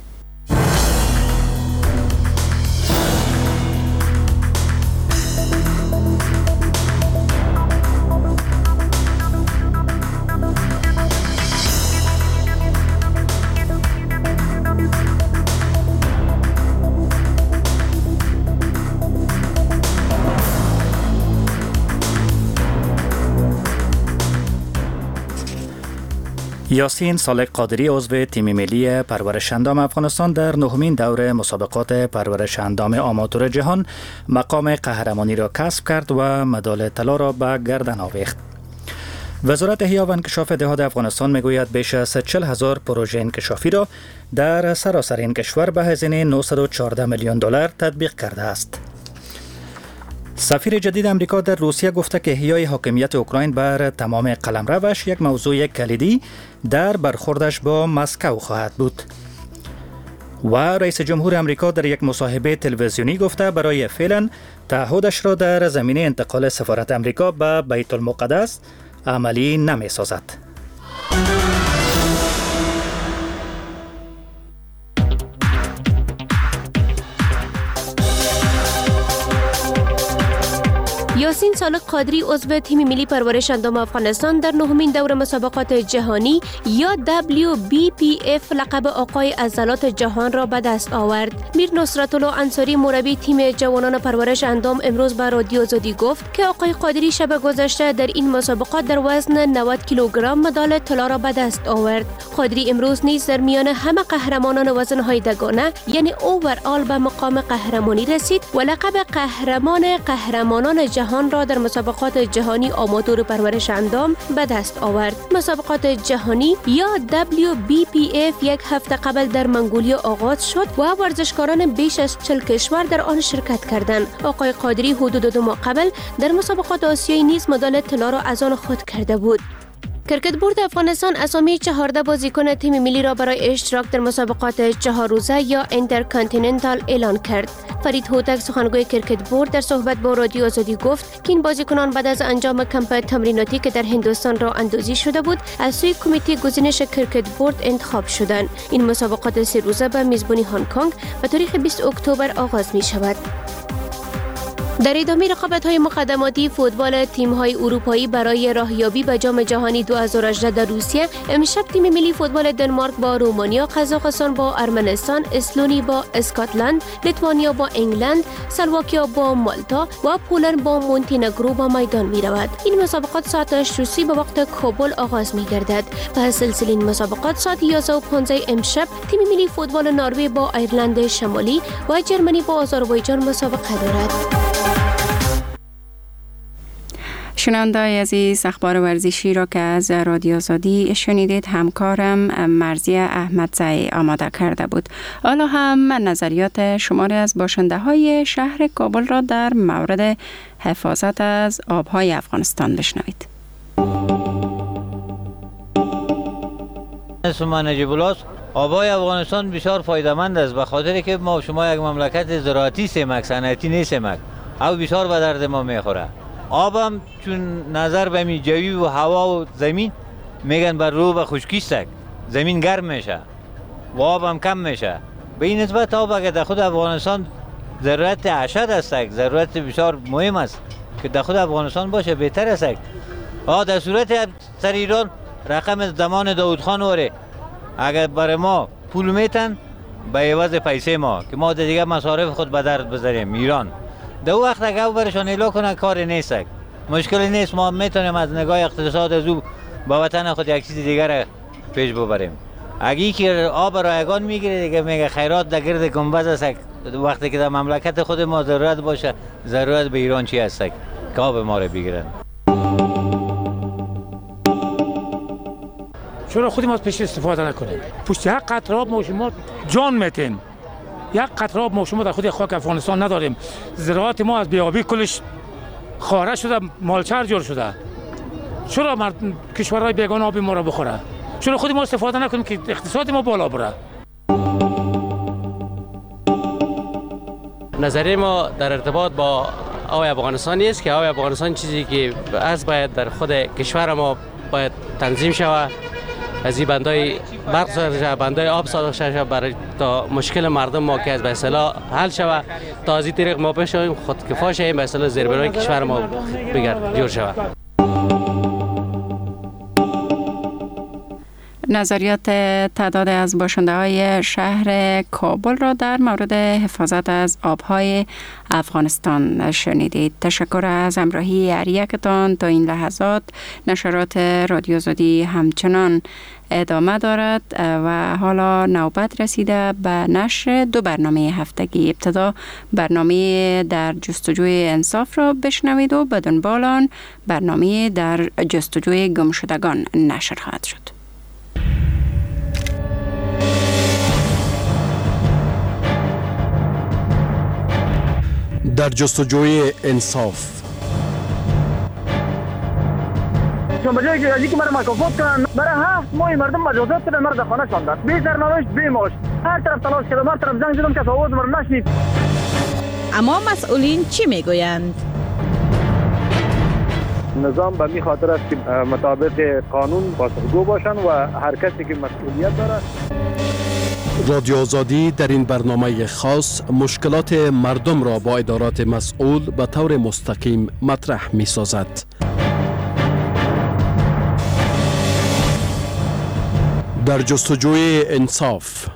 یاسین صالح قادری عضو تیم ملی پرورش اندام افغانستان در نهمین دور مسابقات پرورش اندام آماتور جهان مقام قهرمانی را کسب کرد و مدال طلا را به گردن آویخت. وزارت احیا و انکشاف دهات افغانستان میگوید بیش از چهل هزار پروژه انکشافی را در سراسر این کشور به هزینه نهصد و چهارده میلیون دلار تطبیق کرده است. سفیر جدید امریکا در روسیه گفته که احیای حاکمیت اوکراین بر تمام قلمروش یک موضوع کلیدی در برخوردش با مسکو خواهد بود. و رئیس جمهور امریکا در یک مصاحبه تلویزیونی گفته برای فعلا تعهدش را در زمینه انتقال سفارت امریکا به بیت المقدس عملی نمی سازد. یاسین صالح قادری عضو تیم ملی پرورش اندام افغانستان در نهمین دور مسابقات جهانی یا دبلیو بی پی اف لقب آقای عضلات جهان را به دست آورد. میر نصرت الله انصاری مربی تیم جوانان پرورش اندام امروز به رادیو آزادی گفت که آقای قادری شب گذشته در این مسابقات در وزن نود کیلوگرم مدال طلا را به دست آورد. قادری امروز نیز در میان همه قهرمانان وزن‌های دگانه یعنی اوورال به مقام قهرمانی رسید و لقب قهرمان قهرمانان جهان را در مسابقات جهانی آماتور پرورش اندام به دست آورد. مسابقات جهانی یا دبلیو بی پی اف یک هفته قبل در منگولیا آغاز شد و ورزشکاران بیش از چهل کشور در آن شرکت کردند. آقای قادری حدود دو ماه قبل در مسابقات آسیایی نیز مدال طلا را از آن خود کرده بود. کرکت بورد افغانستان اسامی چهارده بازیکن تیم ملی را برای اشتراک در مسابقات چهار روزه یا اینترکانتیننتال اعلان کرد. فرید هوتک سخنگوی کرکت بورد در صحبت با رادیو آزادی گفت که این بازیکنان بعد از انجام کمپ تمریناتی که در هندوستان را اندازی شده بود از سوی کمیته گزینش کرکت بورد انتخاب شدند. این مسابقات سه روزه به میزبانی هنگ کنگ به تاریخ بیست اکتبر آغاز می شود. در ادامه رقابت‌های مقدماتی فوتبال تیم‌های اروپایی برای راهیابی به جام جهانی دو هزار و هجده در روسیه، امشب تیم ملی فوتبال دنمارک با رومانیا، قزاقستان با ارمنستان، اسلونی با اسکاتلند، لیتوانیا با انگلند، سلواکیا با مالتا و پولند با مونتینگرو با میدان می‌رود. این مسابقات ساعت هشت روسی به وقت کابل آغاز می‌گردد. به سلسله این مسابقات ساعت یازده و پانزده امشب تیم ملی فوتبال نروژ با ایرلند شمالی و جرمنی با آذربایجان مسابقه دارد. شنونده عزیز، اخبار ورزشی را که از رادیو آزادی شنیدید همکارم مرزی احمدزی آماده کرده بود. حالا هم نظریات شماری از باشنده های شهر کابل را در مورد حفاظت از آبهای افغانستان بشنوید. اسم نجیب الله است. آبهای افغانستان بسیار فایده‌مند است به خاطر که ما شما یک مملکت زراعتی سمک صنعتی نیستیم او بسیار به درد ما میخوره. آبم چون نظر به می جوی و هوا و زمین میگن بر رو به خشکی است، زمین گرم میشه و آبم کم میشه. به این نسبت آب اگر در خود افغانستان ضرورت اشد است، ضرورت بسیار مهم است که در خود افغانستان باشه بهتر است. آ در صورت سر ایران رقم زمان داود خان وره اگر برای ما پول میتن به عوض پیسه ما که ما دیگه مصارف خود به درد بذاریم ایران در وقت اگر برشان اعلا کنه کار نیست، مشکلی نیست، ما میتونیم از نگاه اقتصاد از او با وطن خود یک چیز دیگر پیش ببریم. اگه که آب رایگان میگیره دیگه میگه خیرات در گرد گنبد است. وقتی که در مملکت خود ما ضرورت باشه، ضرورت به ایران چی هست که آب ما رو بگیرن. چرا خودی ما پیش استفاده نکنیم؟ پشت یک قطره آب ما شما جان میتیم. یک قطره آب ما شما در خود خاک افغانستان نداریم. زراعت ما از بیابی کلش خاره شده، مالچر جور شده. چرا مرد کشورهای بیگانه آب ما را بخوره؟ چرا خودی ما استفاده نکنیم که اقتصاد ما بالا بره؟ نظریه ما در ارتباط با آب افغانستان است که آب افغانستان چیزی که از باید در خود کشور ما باید تنظیم شود، از این بندای برق ساخته شود، بندای آب ساخته شود برای تا مشکل مردم ما که از به اصطلاح حل شود، تا از این طریق ما بشویم خودکفا شویم، به اصطلاح زیربنای کشور ما بگرد جور شود. نظریات تعداد از باشنده های شهر کابل را در مورد حفاظت از آبهای افغانستان شنیدید. تشکر از همراهی هر یکتان تا این لحظات. نشرات رادیو آزادی همچنان ادامه دارد و حالا نوبت رسیده به نشر دو برنامه هفتگی. ابتدا برنامه در جستجوی انصاف را بشنوید و به دنبال آن برنامه در جستجوی گمشدگان نشر خواهد شد. در جستجوی انصاف. چون بجای که ازی که مرا مکافات کنن، برای هفت ماه مردم مجازات کردن، مرا در خانه شاندن، بی سرنوشت بی معاش. هر طرف تلاش کردم، هر طرف زنگ زدم که آواز مرا نشنید. اما مسئولین چی میگویند؟ نظام به می خاطر است که مطابق قانون پاسخگو باشن و هر کسی که مسئولیت داره. رادیو آزادی در این برنامه خاص مشکلات مردم را با ادارات مسئول به طور مستقیم مطرح می سازد. در جستجوی انصاف.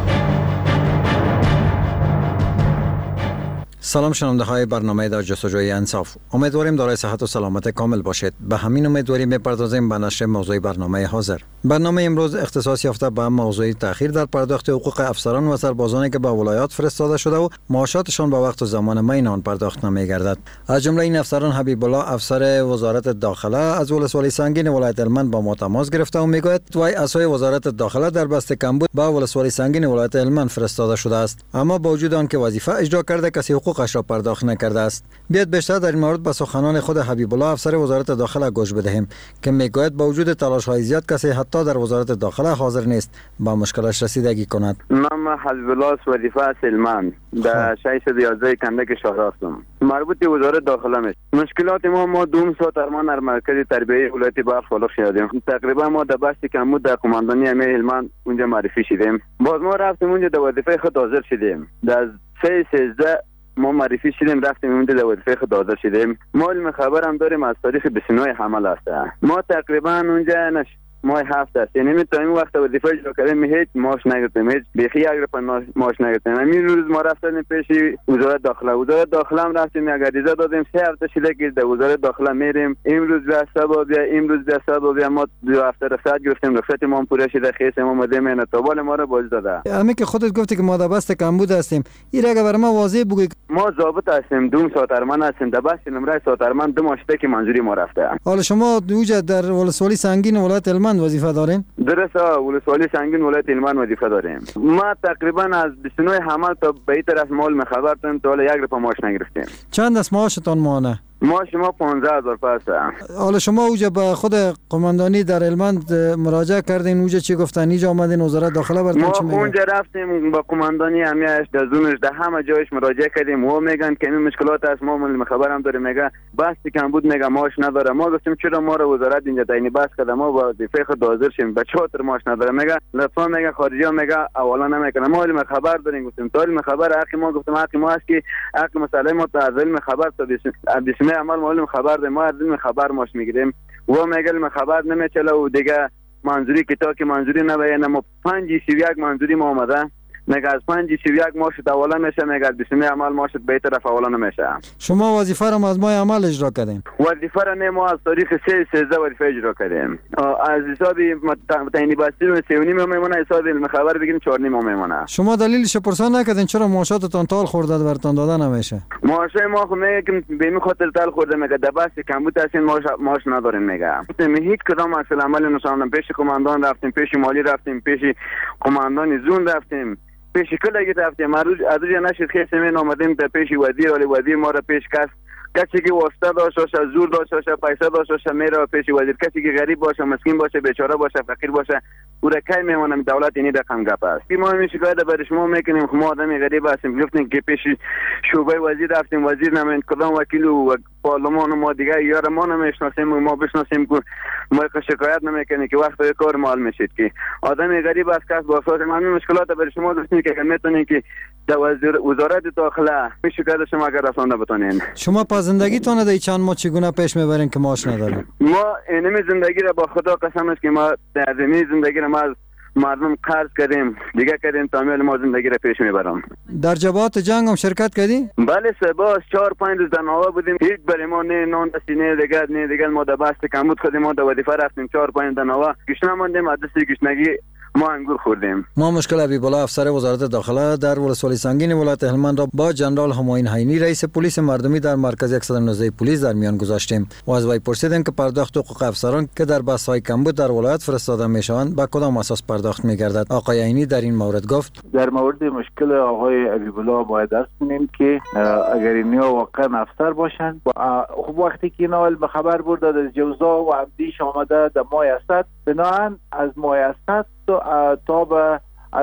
سلام شنونده های برنامه در جستجوی انصاف. امیدواریم دارای صحت و سلامت کامل باشید. به همین امیدواری میپردازیم به نشر موضوع برنامه حاضر. برنامه امروز اختصاص یافته به موضوع تأخیر در پرداخت حقوق افسران و سربازانی که به ولایات فرستاده شده و معاشاتشان به وقت و زمان معین آن پرداخت نمیگردد. از جمله این افسران حبیب الله افسر وزارت داخله از ولسوالی سنگین ولایت هلمند با ما تماس گرفته و میگوید وی اسای وزارت داخله در بست کمبود به ولسوالی سنگین ولایت هلمند فرستاده شده است، اما با وجود آنکه وظیفه اجرا کرده کسی حقوقش را پرداخت نکرده است. بیاید بیشتر در این مورد به سخنان خود حبیب الله افسر وزارت داخله گوش بدهیم که میگوید با وجود تلاش‌های زیاد کسی حتی در وزارت داخله حاضر نیست با مشکلش رسیدگی کند. من حبیب الله وظیفه از هلمند در ششصد و یازده کندک شهر هستم. مربوط به وزارت داخله است. مشکلات ما ما دوم ساعت ارمان در مرکز تربیه ولایت بلخ فعال شدیم. تقریبا ما در بست کمبود در کماندانی امیر هلمند اونجا معرفی شدیم. باز ما رفتیم اونجا در وظیفه خود حاضر شدیم. در سه سیزده ما معرفی شدیم رفتیم اونجا در وظیفه خود حاضر شدیم. ما علم خبر هم داریم از تاریخ بیست و نه حمل است. ما تقریبا اونجا نش ماه هفت است، یعنی می تا این وقت وظیفه اجرا کردیم هیچ معاش نگرفتیم، هیچ بیخی یک روپیه معاش نگرفتیم. همین روز ما رفتیم پیش وزارت داخله وزارت داخله هم رفتیم یک عریضه دادیم، سه هفته شده که در وزارت داخله میریم، امروز بیا سبا بیا امروز بیا سبا بیا، ما دو هفته رخصت گرفتیم، رخصت ما پوره شده، خیس ما اومدیم این توبال ما رو باز داده. همین که خودت گفتی که ما در بست کمبود هستیم، این اگه برای ما واضح بگی. ما ضابط هستیم، دوم ساترمن هستیم، در بست نمره ساترمن دو ماشته که منظوری ما رفته. حالا شما دوجا در ولسوالی سنگین ولایت هلمند وظیفه دارین؟ درسته، ولسوالی سنگین ولایت هلمند وظیفه داریم. ما تقریبا از بیست و نه حمل تا به این طرف مال خبر داریم تا حالا یک روپیه معاش نگرفتیم. چند است معاشتان ماهانه؟ ما شما پانزده هزار پسته. حالا شما اوجا به خود قماندانی در هلمند مراجعه کردین، اوجا چی گفتن؟ اینجا آمدین وزارت داخله براتون چی میگن؟ ما اونجا رفتیم با قماندانی همیش در زونش در همه جایش مراجعه کردیم، و میگن که این مشکلات است، ما من خبرم داریم، میگه بس کمبود، میگه معاش نداره. ما گفتیم چرا ما رو وزارت اینجا تعیین بس کرده، ما با وظیفه خود حاضر شیم، به چهار معاش نداره. میگه لطفا میگه خارجی ها میگه اولا نمیکنه، ما علم خبر داریم. گفتیم تا علم خبر حق ما، گفتم حق ما است که حق مسئله ما تا علم خبر تا بیست عمل ما علم خبر ده، ما علم خبر ماش میگیریم و میگه علم خبر نمیچله و دیگه منظوری که تا که منظوری نباید. ما پنج سی یک منظوری ما آمده میگه از پنج سی و یک ماشت اولا میشه، میگه از بیست و نه عمل ماشت به طرف اولا نمیشه. شما وظیفه را از ماه عمل اجرا کردین؟ وظیفه را نه ما از تاریخ سه سیزده وظیفه اجرا کردیم. از حساب تعیین بستی رو سه و نیم میمونه، حساب علم خبر بگیریم چهار نیم میمونه. شما دلیلش پرسان نکردین چرا معاشاتتان تال خورده برتان داده نمیشه؟ معاش ما خو میگم به این خاطر تال خورده، میگه دبست کمبود هستین معاش معاش ندارین. میگه هیچ کدام اصل عمل نشاندم، پیش کماندان رفتیم، پیش مالی رفتیم، پیش کماندان زون رفتیم، پیش کلگی رفتیم. از روز نشد خیلی می آمدیم در پیش وزیر، ولی وزیر ما را پیش کس کسی که واسطه داشت باشه، زور داشت باشه، پیسه داشت باشه میره پیش وزیر. کسی که غریب باشه، مسکین باشه، بیچاره باشه، فقیر باشه، او را کی میمونم دولت اینی رقم گپ است. ما می شکایت برای شما میکنیم که ما آدمی غریب هستیم. گفتیم که پیش شعبه وزیر رفتیم، وزیر نمین کدام وکیل و پارلمان ما دیگه یار ما نمیشناسیم، ما بشناسیم که ما شکایت نمیکنیم که وقت کار مال میشید که آدمی غریب است. کس با اساس همین مشکلات برای شما داشتیم که میتونین که وزارت داخله می شکایت شما اگر رسانده بتونین. شما پس زندگیتون در چند ماه چگونه پیش میبرین که معاش ندارین؟ ما اینمی زندگی را با خدا قسم است که ما در زمین زندگی را ما از مردم قرض کردیم دیگه کردیم تامل ما زندگی را پیش میبرم. در جبهات جنگ هم شرکت کردی؟ بله سباس چهار پنج روز در ناوا بودیم، هیچ برای ما نه نان دستی نه دیگه نه دیگه ما در بست کمبود خودیم ما در وظیفه رفتیم، چهار پنج در ناوا گشنه ماندیم، از دست گشنگی ما انگور خوردیم. ما مشکل حبیب الله افسر وزارت داخله در ولسوالی سنگین ولایت هلمند را با جنرال همایون حینی رئیس پلیس مردمی در مرکز صد و نوزده پلیس در میان گذاشتیم و از وی پرسیدیم که پرداخت حقوق افسران که در بس‌های کمبود در ولایت فرستاده میشوند به کدام اساس پرداخت میگردد. آقای حینی در این مورد گفت در مورد مشکل آقای حبیب الله باید درس کنیم که اگر اینها واقعا افسر باشند، خب وقتی که اینا به خبر برده از جوزا و عبدیش آمده در ماه اسد، بناهن از ماه اسد تا به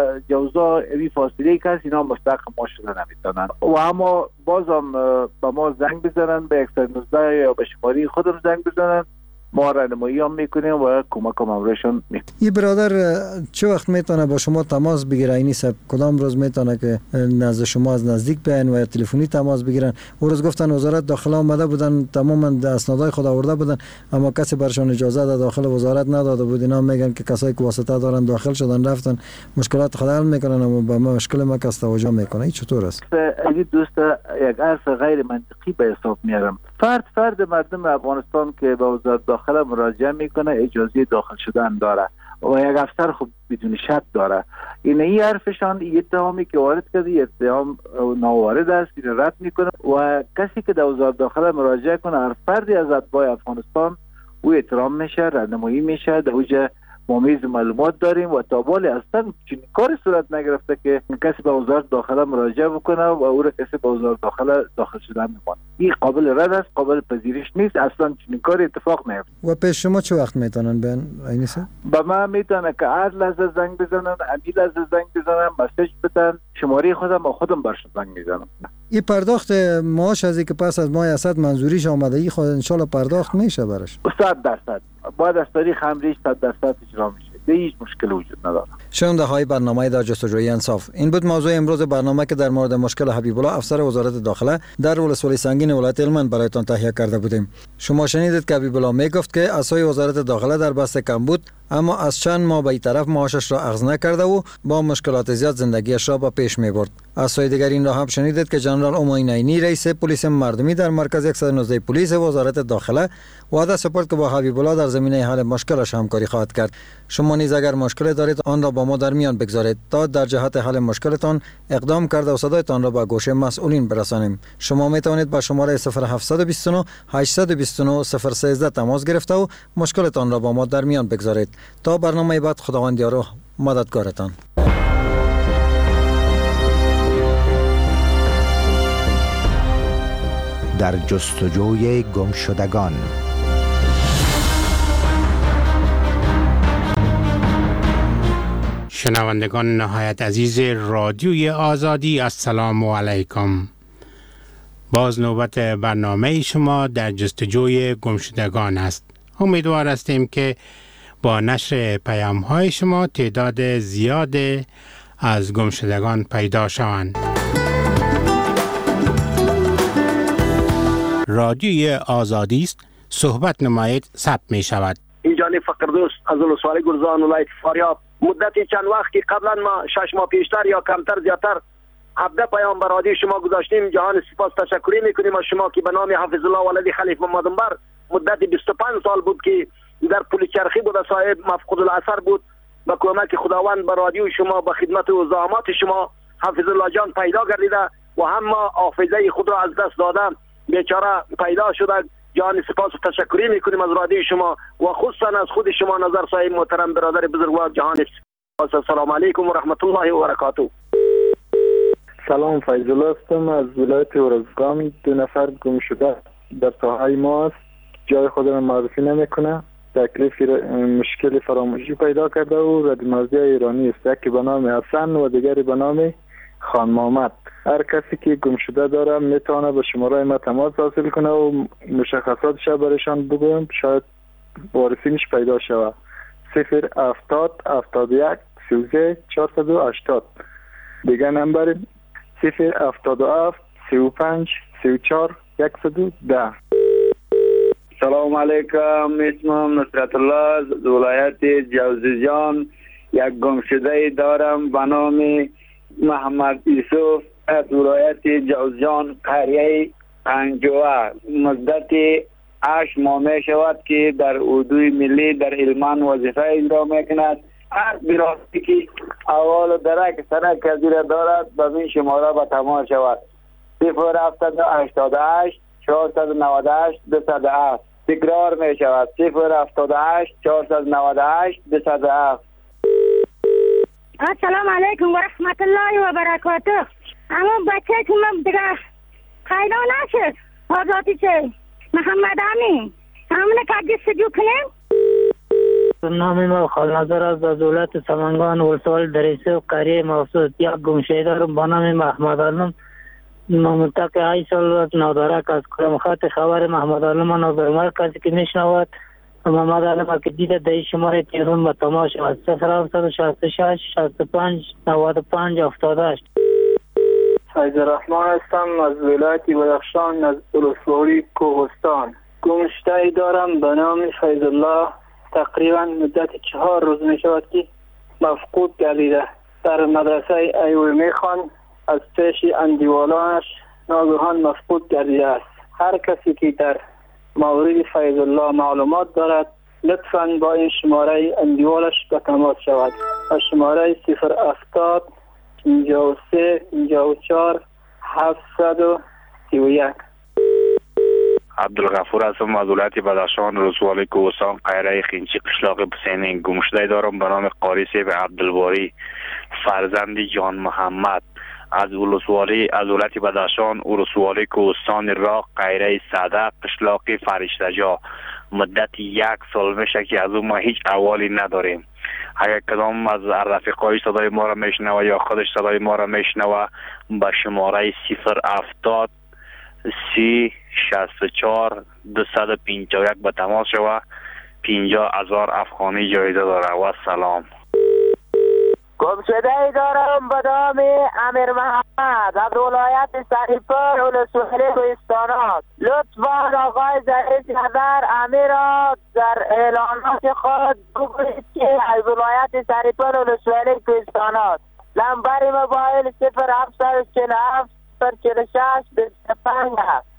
جوزا اوی فاصله کس اینا مستحق ما شده نمیتونن و اما بازم به ما زنگ بزنن، به یک صد و نوزده یا به شماره خودم زنگ بزنن، ما رانمایی هم میکنیم و کمک هم امرشون میکنیم. این برادر چه وقت میتونه با شما تماس بگیره؟ اینی سب کدام روز میتونه که نزد شما از نزدیک بیان و تلفنی تماس بگیرن؟ اون روز گفتن وزارت داخله آمده بودن، تماما اسنادای خود آورده بودن اما کسی برشان اجازه در داخل وزارت نداده بود. اینا میگن که کسایی که واسطه دارن داخل شدن رفتن مشکلات خود حل میکنن اما به ما مشکل ما کس توجه میکنه. این چطور است؟ این دوست یک عرض غیر منطقی به حساب میارم. فرد فرد مردم افغانستان که به وزارت داخله مراجعه میکنه اجازه داخل شدن داره و یک افسر خب بدون شک داره. این ای حرفشان اتهامی که وارد کرده اتهام ناوارد است که رد میکنه و کسی که در وزارت داخله مراجعه کنه هر فردی از اتباع افغانستان او احترام میشه، راهنمایی میشه. در اوج ممیز معلومات داریم و تا بالی اصلا چنین کاری صورت نگرفته که کسی به وزارت داخله مراجعه بکنه و او را کسی به وزارت داخله داخل شدن میمونه. این قابل رد است، قابل پذیرش نیست، اصلا چنین کاری اتفاق نیفته. و پیش شما چه وقت میتونن بیان اینیسه؟ به من میتونه که هر لحظه زنگ بزنن، امی لحظه زنگ بزنن، مسیج بدن، شماره خودم با خودم برشون زنگ میزنم. این پرداخت معاش از که پس از ماه اسد منظوریش آمده ای خود ان شاء الله پرداخت میشه براش؟ صد درصد بعد از تاریخ امریش صد درصد اجرا میشه. هیچ مشکل وجود نداره. شنونده های برنامه در جستجوی انصاف، این بود موضوع امروز برنامه که در مورد مشکل حبیب الله افسر وزارت داخله در ولسوالی سنگین ولایت هلمند برایتان تهیه کرده بودیم. شما شنیدید که حبیب الله میگفت که اسای وزارت داخله در بست کم بود اما از چند ماه به این طرف معاشش را اخذ نکرده و با مشکلات زیاد زندگیش را به پیش میبرد. از سوی دیگر این را هم شنیدید که جنرال همایون حینی رئیس پلیس مردمی در مرکز صد و نوزده پلیس وزارت داخله وعده سپرد که با حبیب الله در زمینه حل مشکلش همکاری خواهد کرد. شما نیز اگر مشکل دارید آن را با ما در میان بگذارید تا در جهت حل مشکلتان اقدام کرده و صدایتان را به گوش مسئولین برسانیم. شما می توانید با شماره صفر هفت دو نه هشت دو نه صفر یک سه تماس گرفته و مشکلتان را با ما در میان بگذارید. تا برنامه بعد خداوند یار و مددگارتان. در جستجوی گمشدگان. شنوندگان نهایت عزیز رادیوی آزادی، السلام علیکم. باز نوبت برنامه شما در جستجوی گمشدگان است. امیدوار هستیم که با نشر پیام های شما تعداد زیاد از گمشدگان پیدا شوند. رادیوی آزادی است، صحبت نمایید ثبت می شود. اینجا فقر دوست از ولسوالی گلزان ولایت فاریاب مدت چند وقت که قبلا ما شش ماه پیشتر یا کمتر زیادتر هفده پیام بر رادیو شما گذاشتیم. جهان سپاس تشکری میکنیم از شما که به نام حافظ الله ولدی خلیفه محمد انور مدت بیست و پنج سال بود که در پل چرخی بود، صاحب مفقود الاثر بود. با کمک خداوند بر رادیو شما با خدمت و زحمات شما حافظ الله جان پیدا گردیده و هم ما حافظه خود را از دست دادم بیچاره پیدا شده. جان سپاس و تشکری میکنیم از رادیو شما و خصوصا از خود شما نظر صاحب محترم برادر بزرگوار. جهان سپاس. السلام علیکم و رحمت الله و برکاته. سلام، فیض الله هستم از ولایت ارزگان. دو نفر گم شده در ساحه ما است. جای خود را معرفی نمیکنه. تکلیف مشکل فراموشی پیدا کرده و ردمازی ایرانی است، یکی به نام حسن و دیگری به نام خان محمد. هر کسی که گم شده داره میتونه به شماره ما تماس حاصل کنه و مشخصاتش برایشان بگویم، شاید وارثینش پیدا شود. صفر هفتاد هفتاد و یک سی و سه چهارصد و هشتاد. دیگه نمبر صفر هفتاد و هفت سی و پنج سی و چهار صد و ده. سلام علیکم، اسمم نصرت الله از ولایت جوزجان. یک گمشده دارم به نام محمد یوسف از ولایت جوزجان، قریه پنجوه. مدت هشت ماه می شود که در اردوی ملی در علمان وظیفه اجرا میکند. هر براستی که اول و درک سنک کذیره دارد به این شماره به تماس شود. صفر هفتاد و هشتاد و هشت چهارصد و نود و هشت دویست و هفت. تکرار می شود. صفر هفتاد و هشت چهارصد و نود و هشت دویست و هفت. السلام علیکم و رحمت الله و برکاته. اما بچه که من دیگه پیدا نشد، آزادی چه محمد امین همونه که جستجو کنیم. نام ما خالنظر از دولت سمنگان ولسوال دریسه و قریه مفسود. یک گمشده دارم با نام محمد علم. ممتاز ای سال نادارک از کرم خط خبر محمد علم نادرمار کسی که میشنود محمد علم که دیده در شماره تلفن با تماس شود. صفر هفتصد و شصت و شش شصت و پنج نود و پنج هفتاد و هشت. فیض الرحمن هستم از ولایت بدخشان از ولسوالی کوهستان. گمشده دارم به نام فیض الله. تقریبا مدت چهار روز می شود که مفقود گردیده. در مدرسه ایوه میخوان، از پیش اندیوالانش ناگهان مفقود گردیده است. هر کسی که در مورد فیض الله معلومات دارد لطفاً با این شماره اندیوالش به تماس شود. از شماره صفر هفتاد پنجاه و سه پنجاه و چهار هفتصد و سی و یک. عبدالغفور هستم از ولایت بدخشان ولسوالی کوهستان قریه خینچی قشلاق حسینی. گمشده دارم به نام قاری صاحب عبدالباری فرزند جان محمد از ولسوالی از ولایت بدخشان ولسوالی کوهستان راق قریه صدق قشلاق فرشته جا. مدت یک سال میشه که از اون ما هیچ احوالی نداریم. اگر کدام از رفیقای صدای ما را میشنوه یا خودش صدای ما را میشنوه به شماره صفر هفتاد سی شصت و چهار دویست و پنجاه و یک به تماس شوه. پنجاه هزار افغانی جایزه داره. و سلام. گمشده ای دارم به نام امیر محمد از ولایت سریپور ولسوالی کوهستانات. لطفا آقای ظریف نظر امیر را در اعلانات خود بگویید که از ولایت سریپور ولسوالی کوهستانات. نمبر موبایل صفر هفتصد و چهل و هفت صفر چهل و شش بیست و پنج است.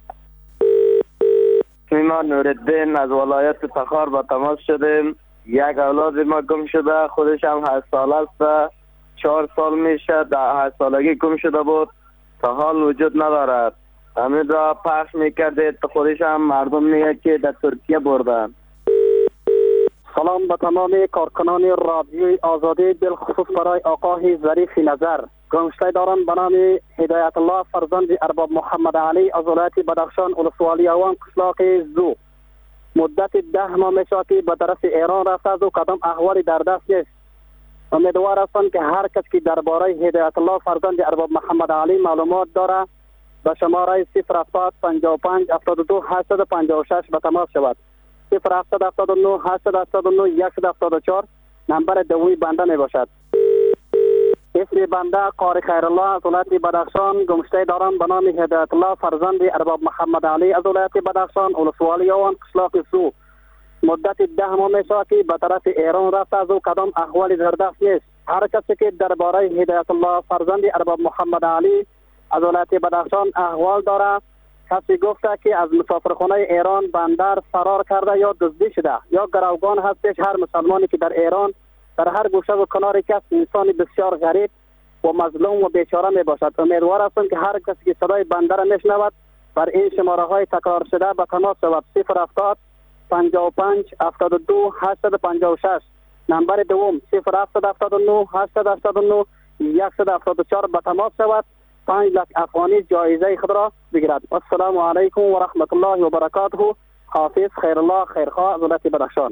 ما نورالدین از ولایت تخار با تماس شدیم. یک اولاد ما گم شده، خودش هم هشت ساله است. چهار سال میشه در هشت سالگی گم شده بود، تا حال وجود ندارد. همین را پخش میکرده، خودش هم مردم میگه که در ترکیه بردن. سلام به تمام کارکنان رادیوی آزادی، بالخصوص برای آقای ظریف نظر. گمشده دارم به نام هدایت الله فرزند ارباب محمد علی از ولایت بدخشان ولسوالی اوان قشلاق زو. مدت ده ماه میشود که به طرف ایران رفته و کدام احوالی در دست نیست. امیدوار هستم که هر کس که درباره هدایت الله فرزند ارباب محمد علی معلومات داره به شماره صفر هفتاد پنجاه و پنج هفتاد و دو هشتصد و پنجاه و شش به تماس شود. صفر هفتاد هفتاد و نه هشتصد و هفتاد و نه صد و هفتاد و چهار نمبر دوی بنده می باشد. اسم بنده قاری خیرالله از ولایت بدخشان. گمشده دارم به نام هدایت الله فرزند ارباب محمد علی از ولایت بدخشان ولسوالی اوان قشلاق سو. مدت ده ماه میشه که به طرف ایران رفته، از او کدام احوالی در دست نیست. هر کسی که درباره هدایت الله فرزند ارباب محمد علی از ولایت بدخشان احوال داره، کسی گفته که از مسافرخانه ایران بندر فرار کرده یا دزدی شده یا گروگان هستش. هر مسلمانی که در ایران در هر گوشه و کناری کس انسان بسیار غریب و مظلوم و بیچاره می باشد. امیدوار هستم که هر کسی که صدای بندر میشنود بر این شماره های تکرار شده به تماس شود. صفر هفتاد پنجاه و پنج هفتاد و دو هشتصد و پنجاه و شش. نمبر دوم صفر هفتاد هفتاد و نه هشتصد و هشتاد و نه صد و هفتاد و چهار به تماس شود. پنج لک افغانی جایزه خود را بگیرد. السلام علیکم و رحمت الله و برکاته. حافظ خیرالله خیرخواه از ولایت بدخشان.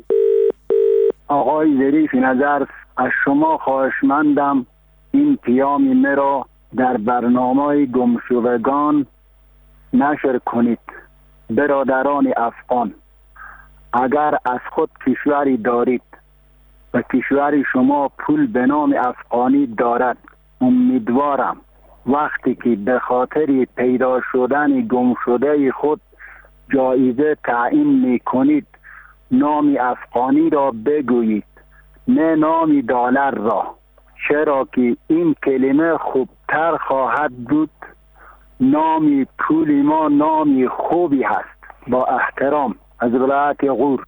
آقای ظریف نظر، از شما خواهشمندم این پیام مرا در برنامه گمشدگان نشر کنید. برادران افغان، اگر از خود کشوری دارید و کشور شما پول به نام افغانی دارد، امیدوارم وقتی که به خاطر پیدا شدن گمشده خود جایزه تعیین می کنید نام افغانی را بگویید، نه نام دلار را، چرا که این کلمه خوبتر خواهد بود. نام پول ما نام خوبی هست. با احترام از ولایت غور.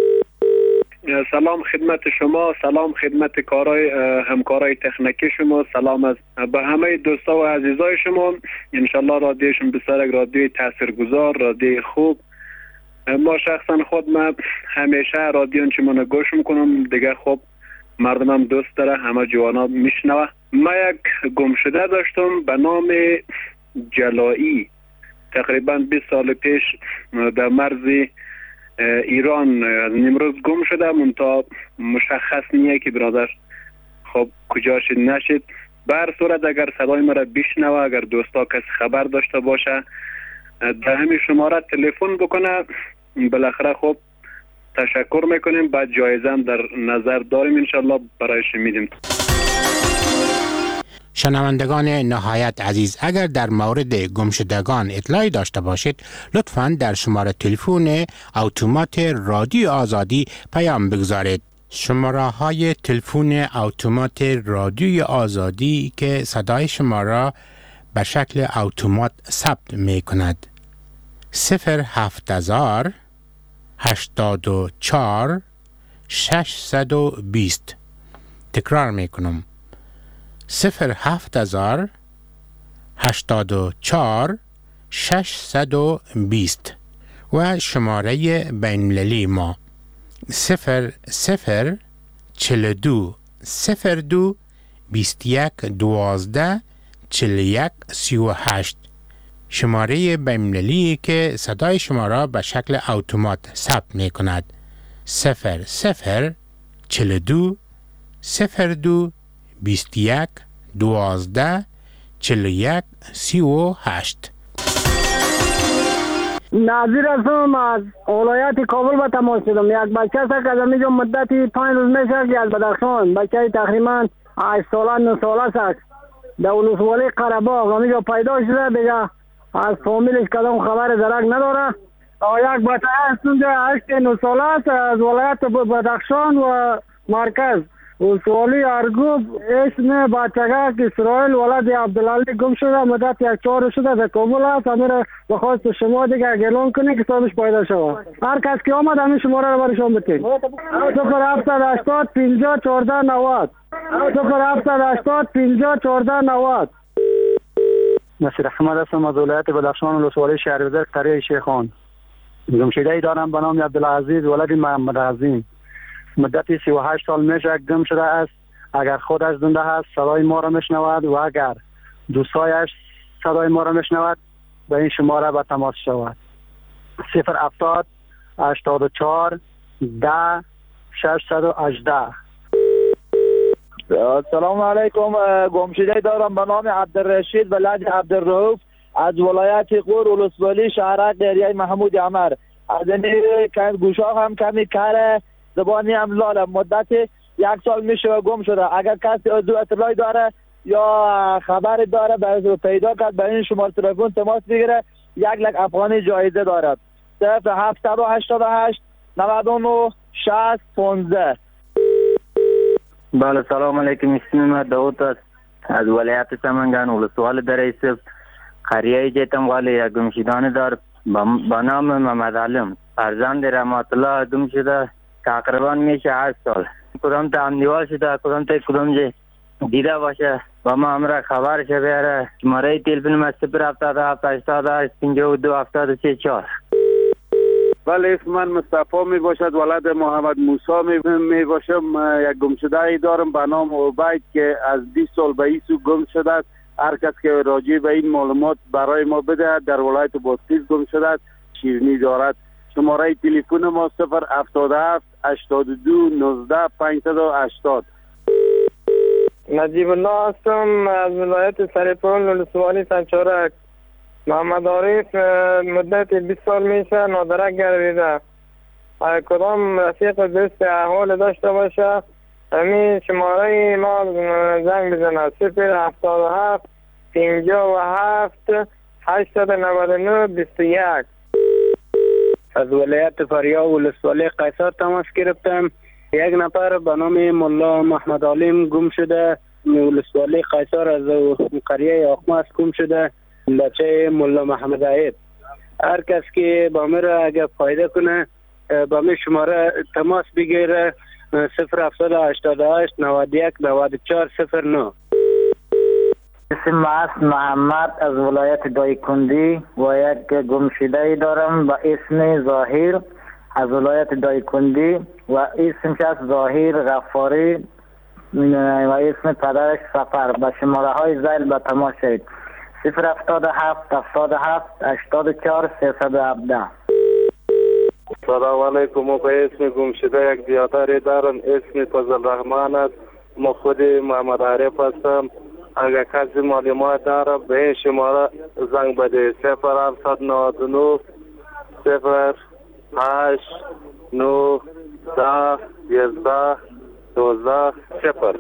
سلام خدمت شما، سلام خدمت کارای همکارای تکنیکی شما، سلام از به همه دوستا و عزیزای شما. انشالله رادیوشون بسیار رادیوی تاثیرگذار، رادیوی خوب. ما شخصا خود ما همیشه رادیون چی منو گوش میکنم دیگه. خب مردمم دوست داره، همه جوانا میشنوه. ما یک گمشده داشتم به نام جلایی، تقریبا بیست سال پیش در مرز ایران از نیمروز گم شده، منتها مشخص نیه که برادر خب کجا شد نشد. بر صورت اگر صدای مرا بشنوه، اگر دوستا کس خبر داشته باشه در همین شماره تلفن بکنه، بالاخره خب تشکر میکنیم. بعد جایزه هم در نظر داریم، انشالله برایش میدیم. شنوندگان نهایت عزیز، اگر در مورد گمشدگان اطلاعی داشته باشید لطفاً در شماره تلفن اتومات رادیو آزادی پیام بگذارید. شماره های تلفن اتومات رادیو آزادی که صدای شما را به شکل اتومات ثبت می کند: صفر هفت هزار هشتاد و چهار ششصد و بیست. تکرار می کنم: صفر هفت هزار هشتاد و چهار ششصد و بیست. و شماره بین‌المللی ما صفر صفر چهل و دو صفر دو بیست و یک دوازده چهل و یک سی و هشت. شماره بین‌المللی که صدای شما را به شکل اتومات ثبت می کند: صفر صفر چهل و دو صفر دو بیست و یک دوازده چهل و یک سی و هشت. ناظر هستم از ولایت کابل به تماس شدم. یک بچه است که از اینجا مدتی پنج روز میشه که از بدخشان، بچه تقریبا هشت ساله نه ساله است، در ولسوالی قره‌باغ اینجا پیدا شده. دیگه از فامیلش کدام خبر درک نداره. یک بچه است اونجا هشت نه ساله است از ولایت بدخشان و مرکز ولسوالی ارگوب. اسم بچگاه که اسرائیل ولد عبدالعلی گم شده، مدت یک چهار شده در کابل است. امیر بخواست شما دیگه گلون کنی که صاحبش پیدا شود. هر کس که آمد همین شماره رو برشان بتین: صفر هفتاد هشتاد پنجاه چهارده نود صفر هفتاد هشتاد پنجاه چهارده نود. نصیر احمد هستم از ولایت بدخشان ولسوالی شهرزر قریه شیخان. گمشده‌ای دارم به نام عبدالعزیز ولد محمد عظیم. مدتی سی و هشت سال میشه گم شده است. اگر خودش زنده هست صدای ما را میشنود و اگر دوستایش صدای ما را میشنود به این شماره به تماس شود: صفر هفتاد هشتاد و چهار ده ششصد و هجده. سلام علیکم. گمشده دارم به نام عبدالرشید ولد عبدالرؤوف از ولایت غور ولسوالی شهرک دریای محمود عمر. از این گوشا هم کمی کار زبانی هم لالم. مدت یک سال میشه گم شده. اگر کسی از دو اطلاعی داره یا خبری داره برای پیدا کرد به این شماره تلفن تماس بگیره. یک لک افغانی جایزه دارد. صفر هفتصد و هشتاد و هشت نود و نه شصت پانزده. بله سلام علیکم. اسم من داوود است از ولایت سمنگان ولسوالی دریسه قریه جیتم والی یک گمشدگان دار با نام محمد علم فرزند رحمت الله گم شده تقریبا میشه هشت سال. کدام تا امنیوال شده کدام تا کدام جه دیده باشه با ما همراه خبر شه بیاره. شماره تلفن ما صفر هفتاد و هفت هشتاد و هشت پنجاه و دو هفتاد و سه چهار. بله اسم من مصطفی می باشد ولد محمد موسی می, می باشم. یک گمشده ای دارم به نام عبید که از بیست سال به این سو گم شده. هر کس که راجع به این معلومات برای ما بده در ولایت بادغیس گم شده شیرینی دارد. شماره تلفن ما صفر هفتاد و هفت هشتاد و دو نوزده پانصد و هشتاد. نجیب الله هستم از ولایت سرپل ولسوالی سنچارک. محمد عارف مدت بیست سال میشه نادرک گردیده. کدام رفیق دوست احوال داشته باشه همین شماره ما زنگ بزنه صفر هفتاد و هفت پنجاه و هفت هشتصد و نود و نه بیست و یک. از ولایت فاریاب ولسوالی قیصر تماس گرفتم. یک نفر به نام ملا محمد علیم گم شده. ولسوالی قیصر از قریه آقماس گم شده. بچه ملا محمد عید. هر کس که با من را اگر فایده کنه با من شماره تماس بگیره صفر هفتاد و هشتاد و هشت نود و یک نود و چهار صفر نه. اسم است محمد از ولایت دایکندی و یک گمشده دارم با اسم ظاهر از ولایت دایکندی و اسمش از ظاهر غفاری و اسم پدرش سفر. با شماره های زیل به تماس شد صفر هفتاد و هفت هفتاد و هفت هشتاد و چهار سیصد و هفده. سلام علیکم. ما به اسم گمشده یک زیاداری دارم. اسم فضل رحمان است. ما خود محمد عارف هستم. اگر کسی معلومات داره به این شماره زنگ بده صفر هفتصد و نود و نه صفر هشت نه ده یازده دوازده صفر.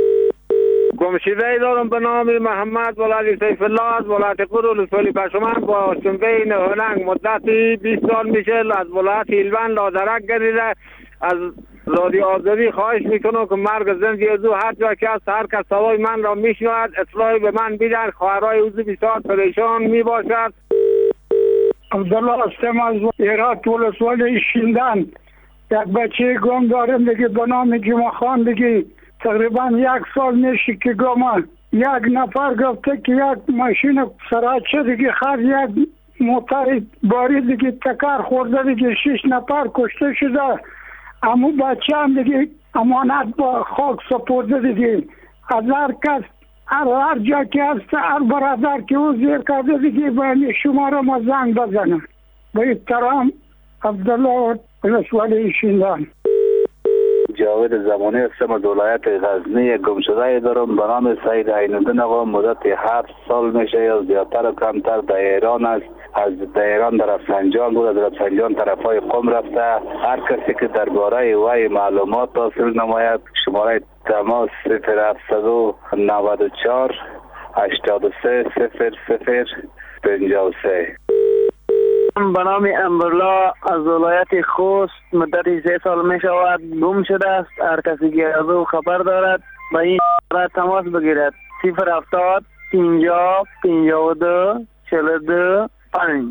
گمشده ای دارم به نام محمد ولد سیف الله از ولایت قور ولسوالی پشمن با شنبه نهلنگ مدتی بیست سال میشه از ولایت هلوند لادرک گردیده. از رادیو آزادی خواهش میکنم که مرگ زندگی از او هر جا که هست هر کس صدای من را میشنود اطلاعی به من بیدن. خواهرای او بسیار پریشان میباشد. عبدالله هستم از هرات ولسوالی شیندن. یک بچه گم دارم دیگه به نام جمعه خان دیگه تقریبا یک سال میشه که گم. یک نفر گفته که یک ماشین سراچه دیگه خرد یک موتر باری دیگه تکر خورده دیگه شش نفر کشته شده. امو بچه هم دیگه امانت با خاک سپرده دیگه. از هر کس هر هر جا که هست هر برادر که او زیر کرده دیگه باید شما را ما زنگ بزنه. با احترام عبدالله ولسوالی شیندن. جاوید زمانی هستم از ولایت غزنی. گمشده دارم به نام سید عینالدین آقا. مدت هفت سال میشه یا زیادتر و کمتر در ایران است. از ایران در رفسنجان بود. از رفسنجان طرف های قم رفته. هر کسی که درباره وی معلومات حاصل نماید شماره تماس صفر هفتصد و نود و چهار هشتاد و سه صفر صفر پنجاه و سه. به نام امرالله از ولایت خوست مدتی سه سال می شود گم شده است. هر کسی که از او خبر دارد با این را تماس بگیرد صفر هفتاد پنجاه پنجاه و دو چهل و دو پنج.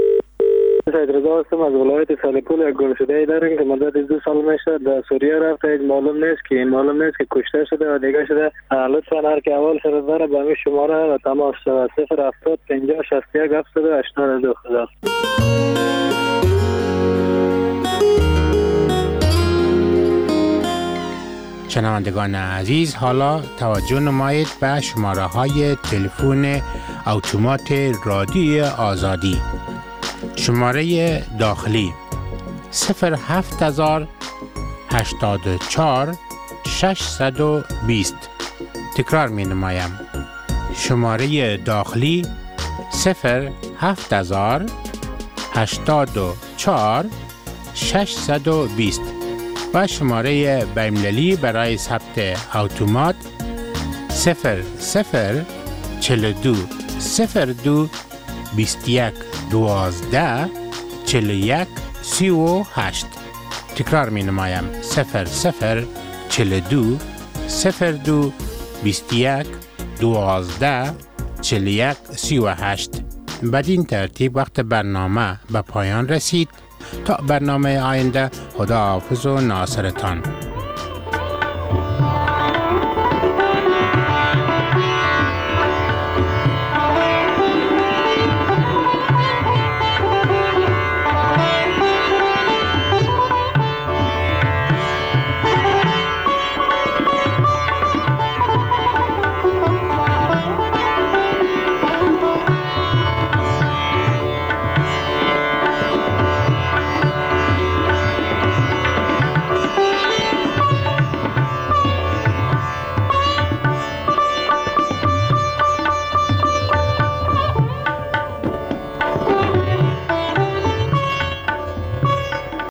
سید رضا هستم از ولایت سرپل. یک گمشده ای داریم که مدت دو سال میشه در سوریه رفته. هیچ معلوم نیست که این معلوم نیست که کشته شده و دیگه شده. لطفا هر که اول شده داره به همین شماره و تماس شده صفر هفتاد پنجاه شصت و یک هفتاد و هشتاد و دو. خدا. شنوندگان عزیز حالا توجه نمایید به شماره های تلفن اتومات رادیوی آزادی. شماره داخلی صفر هفت هزار هشتاد و چهار ششصد و بیست. تکرار می نمایم. شماره داخلی صفر هفت هزار هشتاد و چهار ششصد و بیست و شماره بین‌المللی برای ثبت اتومات صفر صفر چهل و دو صفر دو بیست و یک دوازده چهل و یک سی و هشت. تکرار می نمایم صفر صفر چل دو صفر دو بیست یک دوازده چل یک سی و هشت. بدین ترتیب وقت برنامه به پایان رسید. تا برنامه آینده خدا حافظ و ناصرتان.